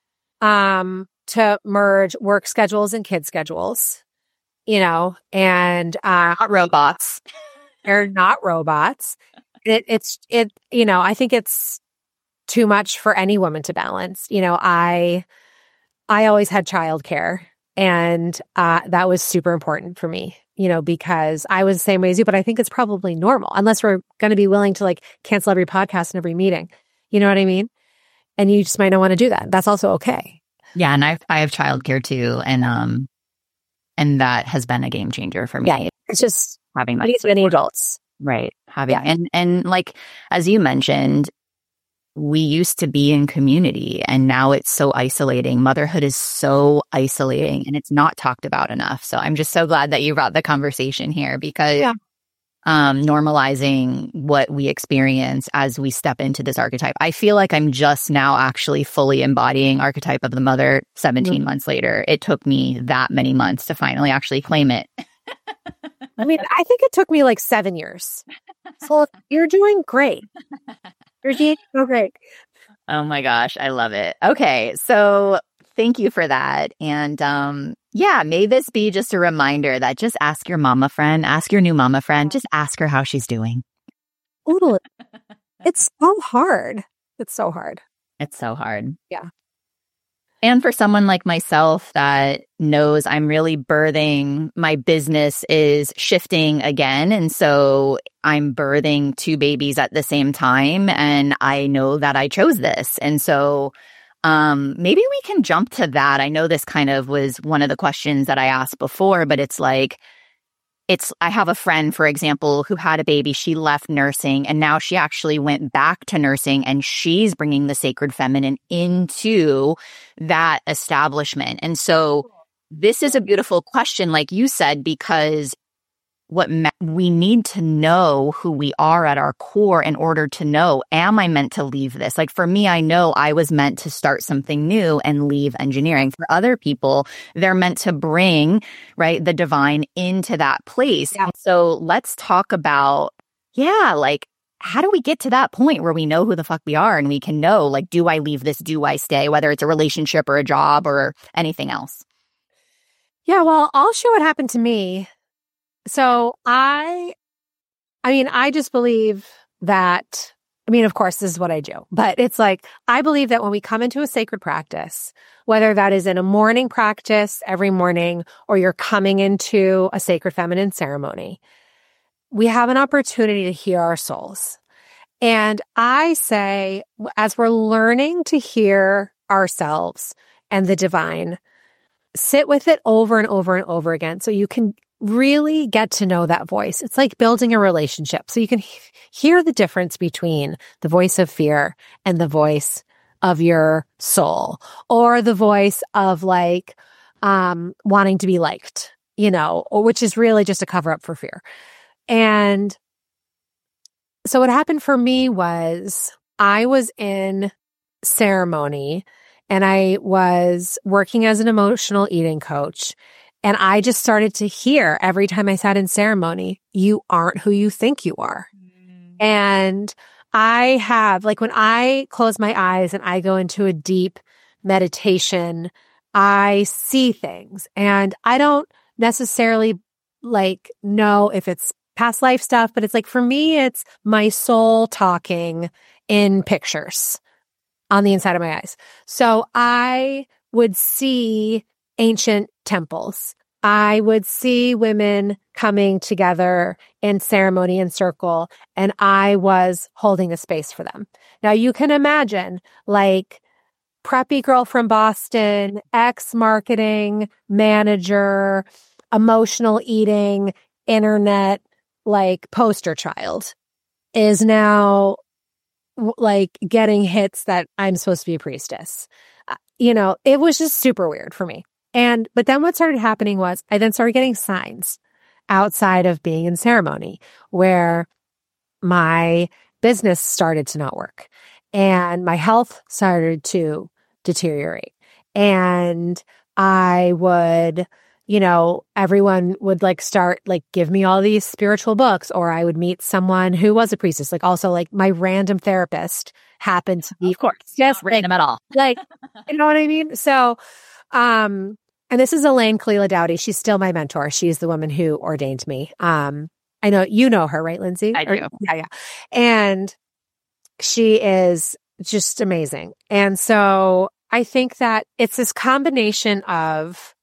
to merge work schedules and kid schedules, you know, and not robots. They're not robots. It's you know, I think it's too much for any woman to balance. You know, I always had childcare, and that was super important for me, you know, because I was the same way as you, but I think it's probably normal unless we're going to be willing to like cancel every podcast and every meeting. You know what I mean? And you just might not want to do that. That's also okay. Yeah. And I have childcare too. And that has been a game changer for me. Yeah. It's just having that. Many adults. Right. And like, as you mentioned, we used to be in community, and now it's so isolating. Motherhood is so isolating, and it's not talked about enough. So I'm just so glad that you brought the conversation here, because normalizing what we experience as we step into this archetype. I feel like I'm just now actually fully embodying archetype of the mother 17 months later. It took me that many months to finally actually claim it. I mean, I think it took me like 7 years. So you're doing great. You're doing so great. Oh my gosh, I love it. Okay, so thank you for that. And may this be just a reminder that just ask your mama friend, ask your new mama friend, just ask her how she's doing. Totally. It's so hard. It's so hard. It's so hard. Yeah. And for someone like myself that knows I'm really birthing, my business is shifting again. And so I'm birthing 2 babies at the same time. And I know that I chose this. And so maybe we can jump to that. I know this kind of was one of the questions that I asked before, but it's like, I have a friend, for example, who had a baby. She left nursing and now she actually went back to nursing, and she's bringing the sacred feminine into that establishment. And so this is a beautiful question, like you said, because we need to know who we are at our core in order to know, am I meant to leave this? Like for me, I know I was meant to start something new and leave engineering. For other people, they're meant to bring, right, the divine into that place. Yeah. So let's talk about, like, how do we get to that point where we know who the fuck we are and we can know, like, do I leave this? Do I stay? Whether it's a relationship or a job or anything else. Yeah, well, I'll share what happened to me. So I just believe that, of course, this is what I do, but it's like, I believe that when we come into a sacred practice, whether that is in a morning practice every morning, or you're coming into a sacred feminine ceremony, we have an opportunity to hear our souls. And I say, as we're learning to hear ourselves and the divine, sit with it over and over and over again so you can really get to know that voice. It's like building a relationship. So you can hear the difference between the voice of fear and the voice of your soul, or the voice of like wanting to be liked, or which is really just a cover up for fear. And so what happened for me was I was in ceremony and I was working as an emotional eating coach. And I just started to hear every time I sat in ceremony, you aren't who you think you are. And I have, like, when I close my eyes and I go into a deep meditation, I see things, and I don't necessarily like know if it's past life stuff, but it's like, for me, it's my soul talking in pictures on the inside of my eyes. So I would see ancient temples. I would see women coming together in ceremony and circle, and I was holding the space for them. Now you can imagine, like, preppy girl from Boston, ex-marketing manager, emotional eating, internet, like, poster child is now like getting hits that I'm supposed to be a priestess. It was just super weird for me. But then what started happening was I then started getting signs outside of being in ceremony where my business started to not work and my health started to deteriorate. And I would, everyone would like start like give me all these spiritual books, or I would meet someone who was a priestess. Like, also, like, my random therapist happened to be, of course, just random at all. Like, you know what I mean? So, and this is Elaine Kalila Dowdy. She's still my mentor. She's the woman who ordained me. I know you know her, right, Lindsay? I do. Yeah. And she is just amazing. And so I think that it's this combination of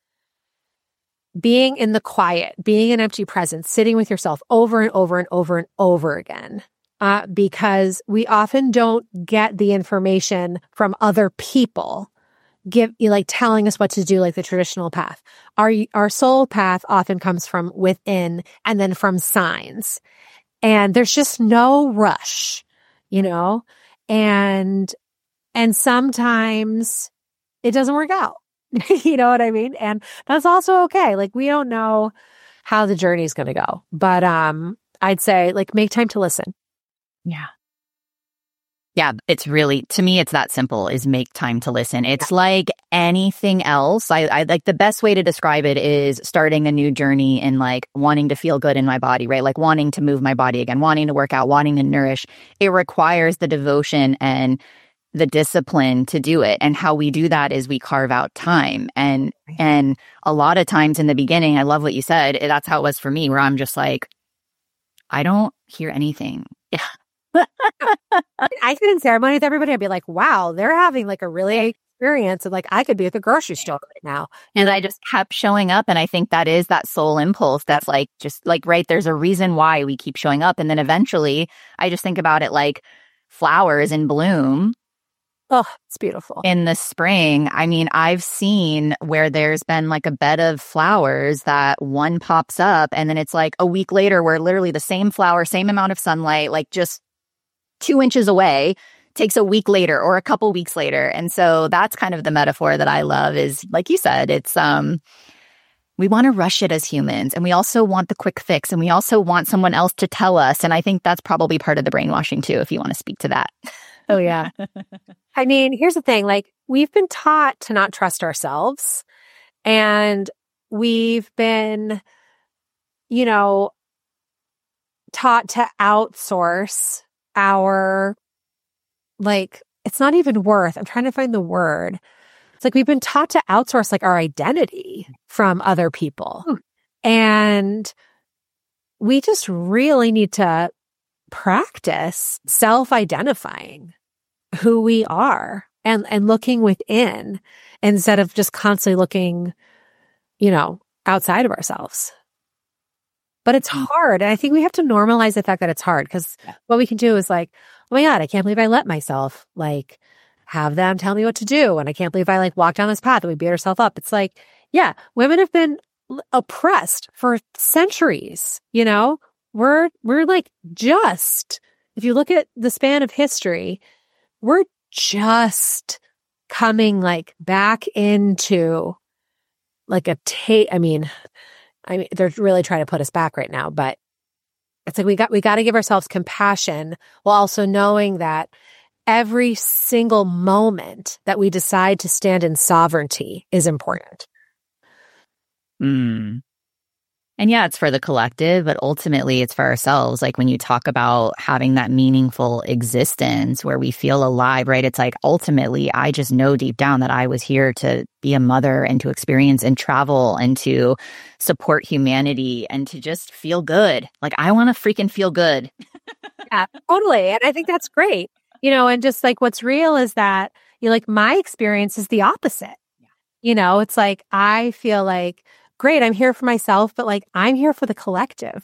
being in the quiet, being an empty presence, sitting with yourself over and over and over and over again, because we often don't get the information from other people telling us what to do, like the traditional path. Our soul path often comes from within and then from signs. And there's just no rush, and sometimes it doesn't work out. You know what I mean? And that's also okay. Like, we don't know how the journey is going to go, but I'd say, like, make time to listen. Yeah. Yeah, it's really, to me, it's that simple, is make time to listen. It's like anything else. I like, the best way to describe it is starting a new journey and like wanting to feel good in my body, right? Like wanting to move my body again, wanting to work out, wanting to nourish. It requires the devotion and the discipline to do it. And how we do that is we carve out time. And a lot of times in the beginning, I love what you said. That's how it was for me, where I'm just like, I don't hear anything. Yeah. I sit in ceremony with everybody. I'd be like, wow, they're having like a really experience. And like, I could be at the grocery store right now. And I just kept showing up. And I think that is that soul impulse. That's like, just like, right, there's a reason why we keep showing up. And then eventually I just think about it like flowers in bloom. Oh, it's beautiful. In the spring, I mean, I've seen where there's been like a bed of flowers that one pops up and then it's like a week later where literally the same flower, same amount of sunlight, like just 2 inches away, takes a week later or a couple weeks later. And so that's kind of the metaphor that I love is, like you said, it's we want to rush it as humans, and we also want the quick fix, and we also want someone else to tell us. And I think that's probably part of the brainwashing too, if you want to speak to that. Oh, yeah. I mean, here's the thing. Like, we've been taught to not trust ourselves, and we've been, taught to outsource our, like, it's not even worth. I'm trying to find the word. It's like we've been taught to outsource like our identity from other people. And we just really need to practice self-identifying who we are and looking within instead of just constantly looking, outside of ourselves. But it's hard. And I think we have to normalize the fact that it's hard, because what we can do is like, oh my God, I can't believe I let myself like have them tell me what to do. And I can't believe I like walked down this path and we beat ourselves up. It's like, yeah, women have been oppressed for centuries. We're like just, if you look at the span of history, we're just coming like back into like I mean, they're really trying to put us back right now, but it's like we got to give ourselves compassion while also knowing that every single moment that we decide to stand in sovereignty is important. And yeah, it's for the collective, but ultimately it's for ourselves. Like when you talk about having that meaningful existence where we feel alive, right? It's like ultimately, I just know deep down that I was here to be a mother and to experience and travel and to support humanity and to just feel good. Like I want to freaking feel good. Yeah, totally. And I think that's great. And just like what's real is that like my experience is the opposite. Yeah. It's like I feel like, great, I'm here for myself, but like I'm here for the collective.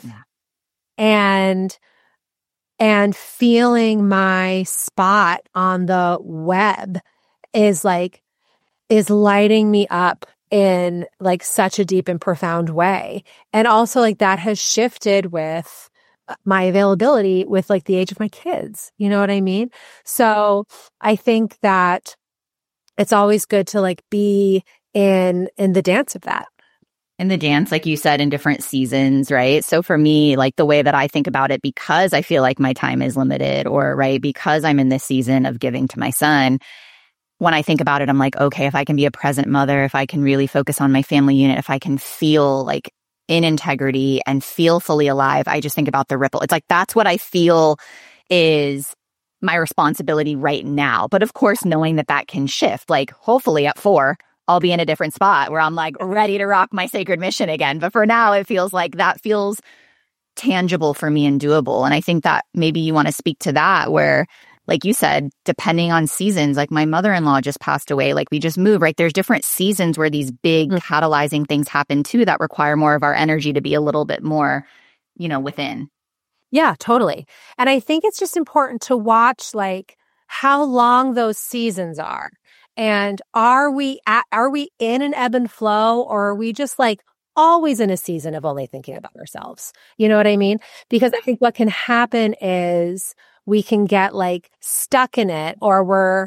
Yeah. And feeling my spot on the web is lighting me up in like such a deep and profound way. And also like that has shifted with my availability with like the age of my kids. You know what I mean? So I think that it's always good to like be in the dance of that. In the dance, like you said, in different seasons, right? So for me, like the way that I think about it, because I feel like my time is limited or right, because I'm in this season of giving to my son, when I think about it, I'm like, okay, if I can be a present mother, if I can really focus on my family unit, if I can feel like in integrity and feel fully alive, I just think about the ripple. It's like, that's what I feel is my responsibility right now. But of course, knowing that can shift, like hopefully at 4, I'll be in a different spot where I'm like ready to rock my sacred mission again. But for now, it feels like that feels tangible for me and doable. And I think that maybe you want to speak to that where, like you said, depending on seasons, like my mother-in-law just passed away, like we just moved, right? There's different seasons where these big catalyzing things happen too that require more of our energy to be a little bit more, within. Yeah, totally. And I think it's just important to watch like how long those seasons are. And are we in an ebb and flow, or are we just like always in a season of only thinking about ourselves? You know what I mean? Because I think what can happen is we can get like stuck in it, or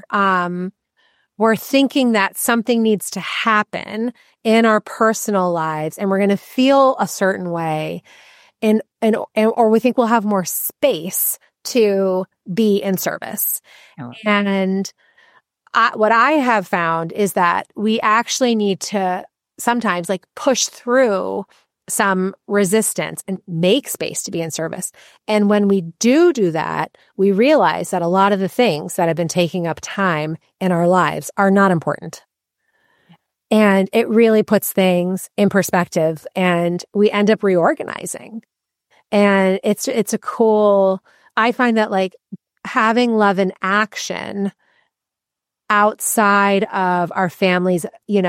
we're thinking that something needs to happen in our personal lives and we're going to feel a certain way or we think we'll have more space to be in service. Oh. And what I have found is that we actually need to sometimes like push through some resistance and make space to be in service. And when we do that, we realize that a lot of the things that have been taking up time in our lives are not important. And it really puts things in perspective and we end up reorganizing. And it's a cool, I find that like having love in action outside of our families,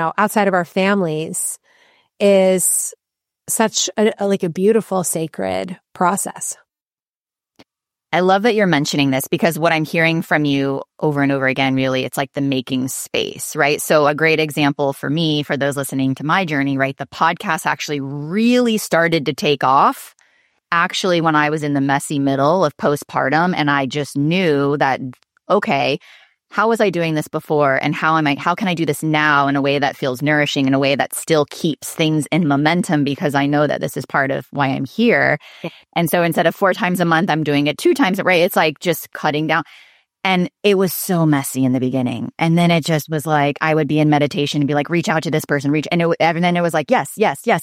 is such a beautiful, sacred process. I love that you're mentioning this because what I'm hearing from you over and over again, really, it's like the making space, right? So a great example for me, for those listening to my journey, right? The podcast actually really started to take off actually when I was in the messy middle of postpartum. And I just knew that, okay, how was I doing this before? And how can I do this now in a way that feels nourishing, in a way that still keeps things in momentum? Because I know that this is part of why I'm here. Yeah. And so instead of 4 times a month, I'm doing it 2 times, right? It's like just cutting down. And it was so messy in the beginning. And then it just was like, I would be in meditation and be like, reach out to this person, and then it was like, yes.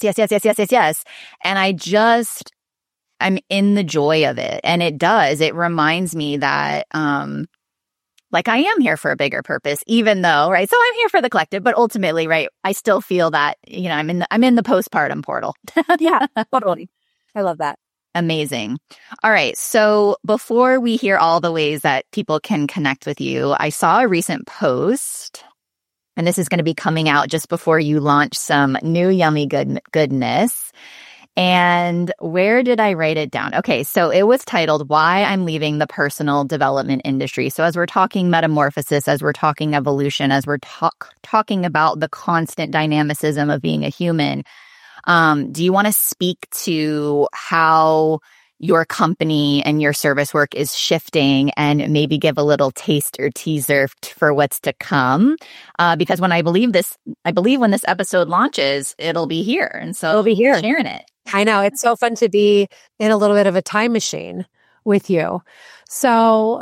And I'm in the joy of it. And it reminds me that, like I am here for a bigger purpose, even though, right? So I'm here for the collective, but ultimately, right, I still feel that, I'm in the postpartum portal. Yeah, totally. I love that. Amazing. All right. So before we hear all the ways that people can connect with you, I saw a recent post, and this is going to be coming out just before you launch some new yummy goodness. And where did I write it down? Okay, so it was titled, Why I'm Leaving the Personal Development Industry. So as we're talking metamorphosis, as we're talking evolution, as we're talking about the constant dynamicism of being a human, do you want to speak to how your company and your service work is shifting and maybe give a little taste or teaser for what's to come? Because I believe when this episode launches, it'll be here. And so it'll be here sharing it. I know. It's so fun to be in a little bit of a time machine with you. So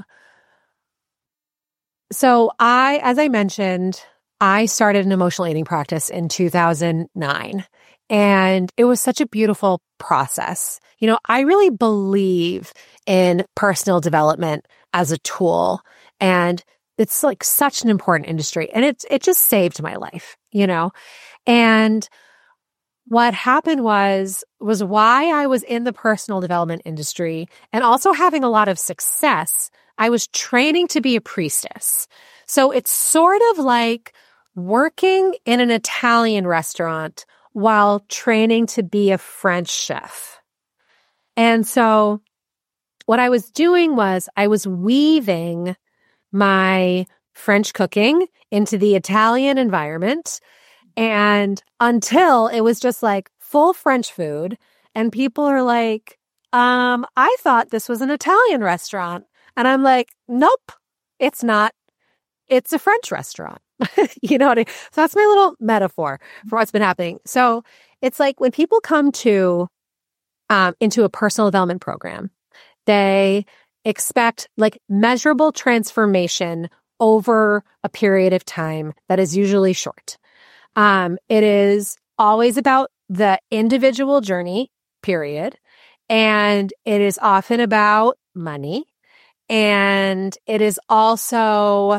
as I mentioned, I started an emotional eating practice in 2009. And it was such a beautiful process. I really believe in personal development as a tool, and it's like such an important industry, and it just saved my life, And what happened was why I was in the personal development industry and also having a lot of success. I was training to be a priestess. So it's sort of like working in an Italian restaurant while training to be a French chef. And so what I was doing was I was weaving my French cooking into the Italian environment, and until it was just like full French food, and people are like, I thought this was an Italian restaurant. And I'm like, nope, it's not. It's a French restaurant. You know what I mean? So that's my little metaphor for what's been happening. So it's like when people come to into a personal development program, they expect like measurable transformation over a period of time that is usually short. It is always about the individual journey, period. And it is often about money. And it is also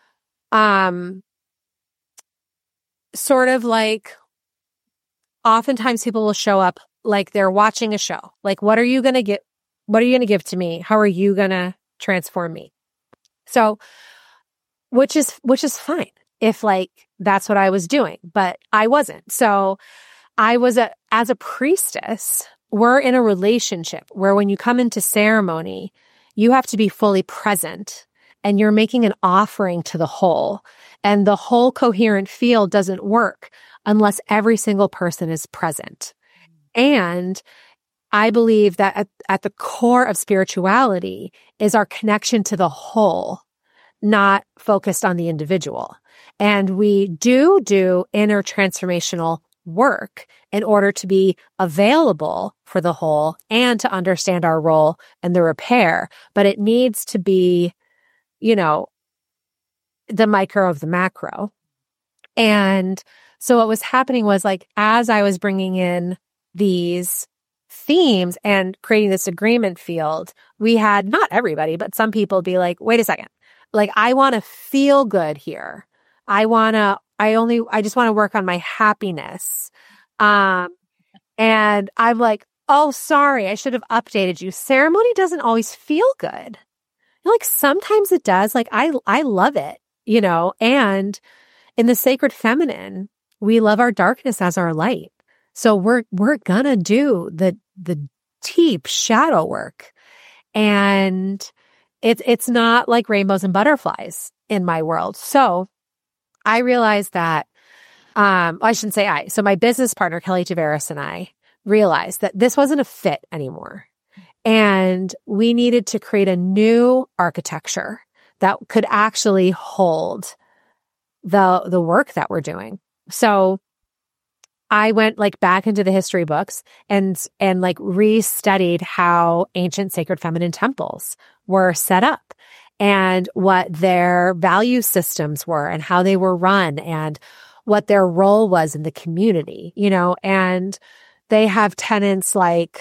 sort of like oftentimes people will show up like they're watching a show. Like, what are you going to get? What are you going to give to me? How are you going to transform me? So, which is fine if like that's what I was doing, but I wasn't. So I was as a priestess, we're in a relationship where when you come into ceremony, you have to be fully present and you're making an offering to the whole. And the whole coherent field doesn't work unless every single person is present. And I believe that at the core of spirituality is our connection to the whole, not focused on the individual. And we do inner transformational work in order to be available for the whole and to understand our role and the repair. But it needs to be, the micro of the macro. And so what was happening was like, as I was bringing in these themes and creating this agreement field, we had not everybody, but some people be like, wait a second, like I want to feel good here. I just want to work on my happiness. And I'm like, oh, sorry, I should have updated you. Ceremony doesn't always feel good. Like sometimes it does. Like I love it, and in the sacred feminine, we love our darkness as our light. So we're gonna do the deep shadow work. And it's not like rainbows and butterflies in my world. So I realized that, I shouldn't say I. So my business partner, Kelly Tavares, and I realized that this wasn't a fit anymore. And we needed to create a new architecture that could actually hold the work that we're doing. So I went like back into the history books and like restudied how ancient sacred feminine temples were set up and what their value systems were and how they were run and what their role was in the community, and they have tenets like,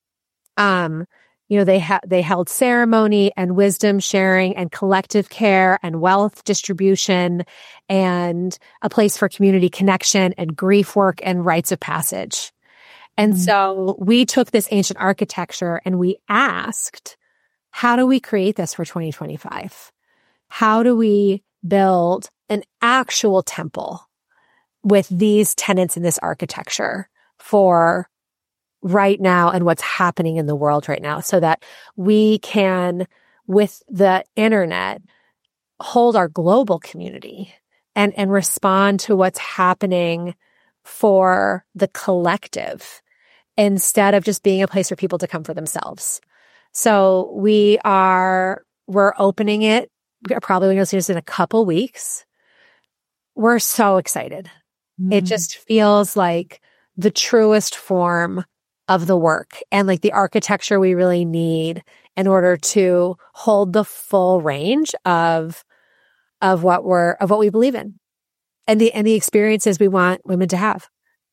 they held ceremony and wisdom sharing and collective care and wealth distribution and a place for community connection and grief work and rites of passage. And so we took this ancient architecture and we asked, how do we create this for 2025? How do we build an actual temple with these tenets in this architecture for right now and what's happening in the world right now so that we can, with the internet, hold our global community and respond to what's happening for the collective instead of just being a place for people to come for themselves. So we're opening it. Probably going to see this in a couple weeks. We're so excited. It just feels like the truest form of the work and like the architecture we really need in order to hold the full range of what we believe in and the experiences we want women to have.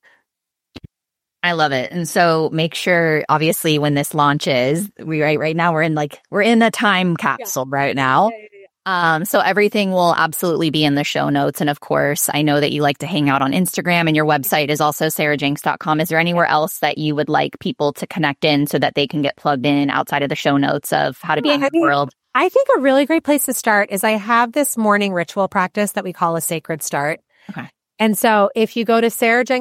I love it. And so make sure, obviously, when this launches, right now we're in a time capsule right now. So everything will absolutely be in the show notes. And of course, I know that you like to hang out on Instagram and your website is also sarahjenks.com. Is there anywhere else that you would like people to connect in so that they can get plugged in outside of the show notes of how to be in the world? I think a really great place to start is I have this morning ritual practice that we call a sacred start. Okay. And so if you go to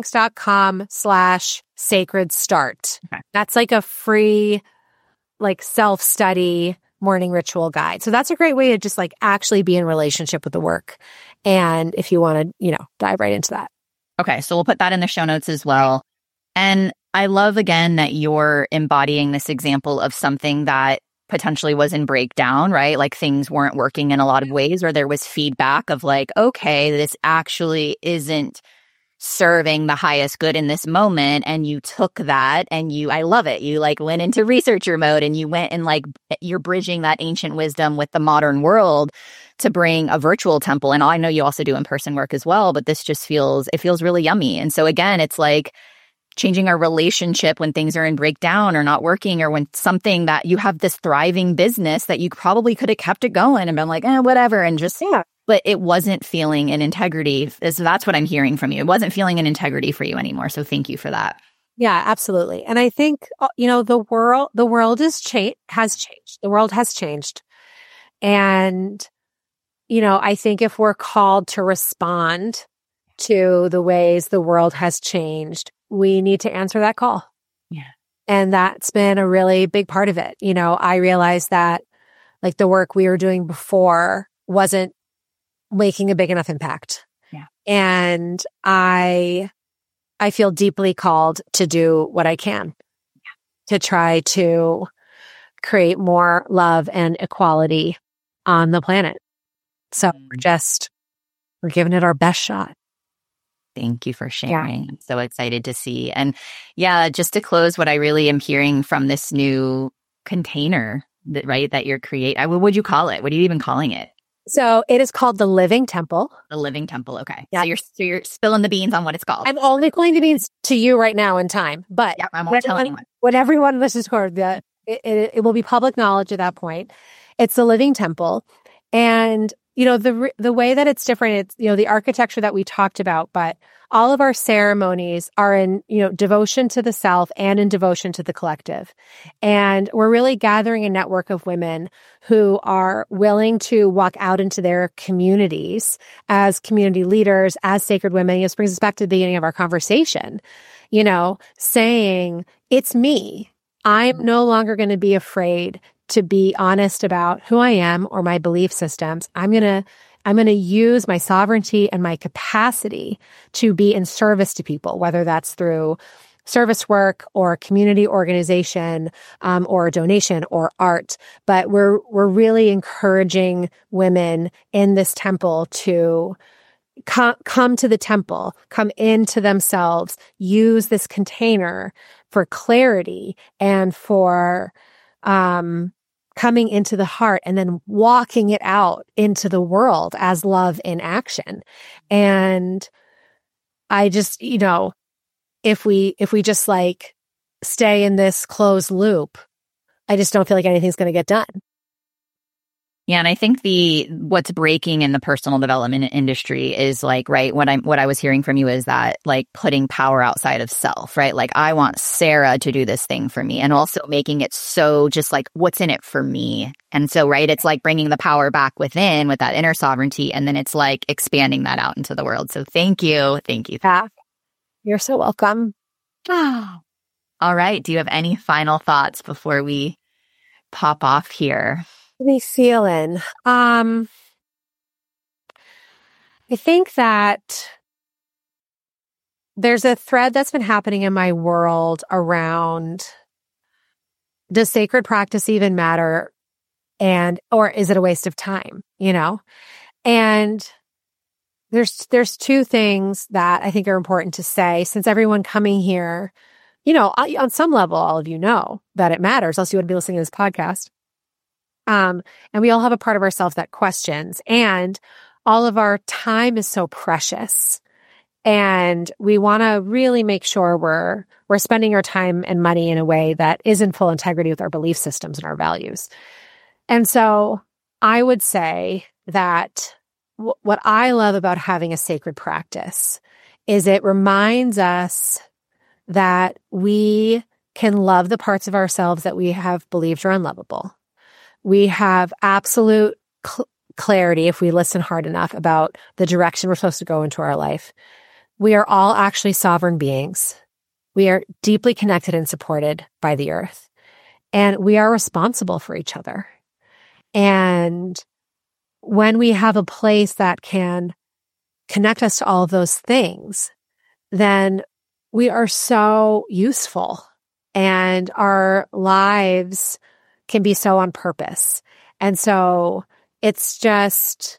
sarahjenks.com/sacred start, that's like a free, like self-study morning ritual guide. So that's a great way to just like actually be in relationship with the work. And if you want to, dive right into that. Okay. So we'll put that in the show notes as well. And I love again that you're embodying this example of something that potentially was in breakdown, right? Like things weren't working in a lot of ways, or there was feedback of like, okay, this actually isn't serving the highest good in this moment. And you took that and I love it. You like went into researcher mode and you went and like, you're bridging that ancient wisdom with the modern world to bring a virtual temple. And I know you also do in-person work as well, but this just feels really yummy. And so again, it's like changing our relationship when things are in breakdown or not working, or when something that you have this thriving business that you probably could have kept it going and been like, whatever. And just, but it wasn't feeling an integrity. So that's what I'm hearing from you. It wasn't feeling an integrity for you anymore. So thank you for that. Yeah, absolutely. And I think, the world has changed. The world has changed. And, I think if we're called to respond to the ways the world has changed, we need to answer that call. Yeah. And that's been a really big part of it. I realized that like the work we were doing before wasn't making a big enough impact. Yeah. And I feel deeply called to do what I can to try to create more love and equality on the planet. So we're giving it our best shot. Thank you for sharing. I'm so excited to see. And just to close, what I really am hearing from this new container, that you're creating, what would you call it? What are you even calling it? So it is called the Living Temple. The Living Temple. Okay. Yeah. So you're spilling the beans on what it's called. I'm only going to beans to you right now in time, but I won't tell anyone. When everyone listens to it will be public knowledge at that point. It's the Living Temple. And the way that it's different, it's, the architecture that we talked about, but all of our ceremonies are in, devotion to the self and in devotion to the collective. And we're really gathering a network of women who are willing to walk out into their communities as community leaders, as sacred women. This brings us back to the beginning of our conversation, saying, it's me. I'm no longer going to be afraid to be honest about who I am or my belief systems. I'm going to use my sovereignty and my capacity to be in service to people, whether that's through service work or community organization, or donation or art. But we're really encouraging women in this temple to come to the temple, come into themselves, use this container for clarity and for coming into the heart and then walking it out into the world as love in action. And I just, if we just like stay in this closed loop, I just don't feel like anything's going to get done. Yeah, and I think what's breaking in the personal development industry is like, right, what I was hearing from you is that like putting power outside of self, right? Like I want Sarah to do this thing for me, and also making it so just like what's in it for me. And so, right, it's like bringing the power back within with that inner sovereignty, and then it's like expanding that out into the world. So thank you. Yeah, you're so welcome. All right. Do you have any final thoughts before we pop off here? Me feeling. I think that there's a thread that's been happening in my world around, does sacred practice even matter? Or is it a waste of time? And there's two things that I think are important to say, since everyone coming here, on some level, all of you know that it matters, else you wouldn't be listening to this podcast. And we all have a part of ourselves that questions, and all of our time is so precious, and we want to really make sure we're spending our time and money in a way that is in full integrity with our belief systems and our values. And so I would say that what I love about having a sacred practice is it reminds us that we can love the parts of ourselves that we have believed are unlovable. We have absolute clarity, if we listen hard enough, about the direction we're supposed to go into our life. We are all actually sovereign beings. We are deeply connected and supported by the earth. And we are responsible for each other. And when we have a place that can connect us to all of those things, then we are so useful, and our lives can be so on purpose. And so it's just,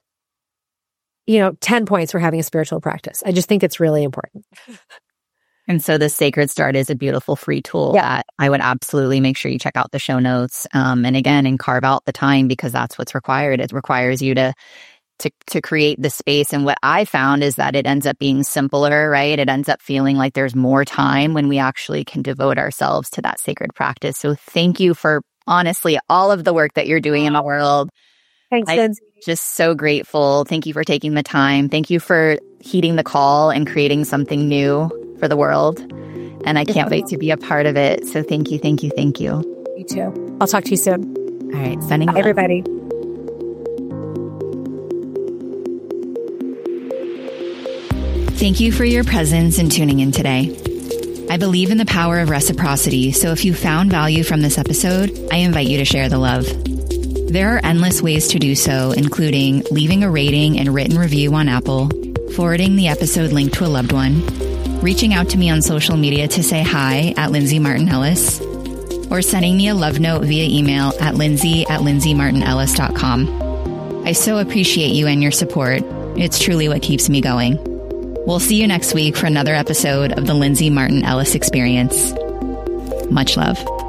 10 points for having a spiritual practice. I just think it's really important. And so the Sacred Start is a beautiful free tool that I would absolutely make sure you check out the show notes. And carve out the time, because that's what's required. It requires you to create the space. And what I found is that it ends up being simpler, right? It ends up feeling like there's more time when we actually can devote ourselves to that sacred practice. So thank you for honestly all of the work that you're doing in the world. Thanks, Lindsay. Just so grateful. Thank you for taking the time. Thank you for heeding the call and creating something new for the world. And I can't wait to be a part of it. So thank you, thank you, thank you. You too. I'll talk to you soon. All right. Sending Bye, everybody. Thank you for your presence and tuning in today. I believe in the power of reciprocity, so if you found value from this episode, I invite you to share the love. There are endless ways to do so, including leaving a rating and written review on Apple, forwarding the episode link to a loved one, reaching out to me on social media to say hi at Lindsay Martin Ellis, or sending me a love note via email at lindsay@lindsaymartinellis.com. I so appreciate you and your support. It's truly what keeps me going. We'll see you next week for another episode of the Lindsay Martin Ellis Experience. Much love.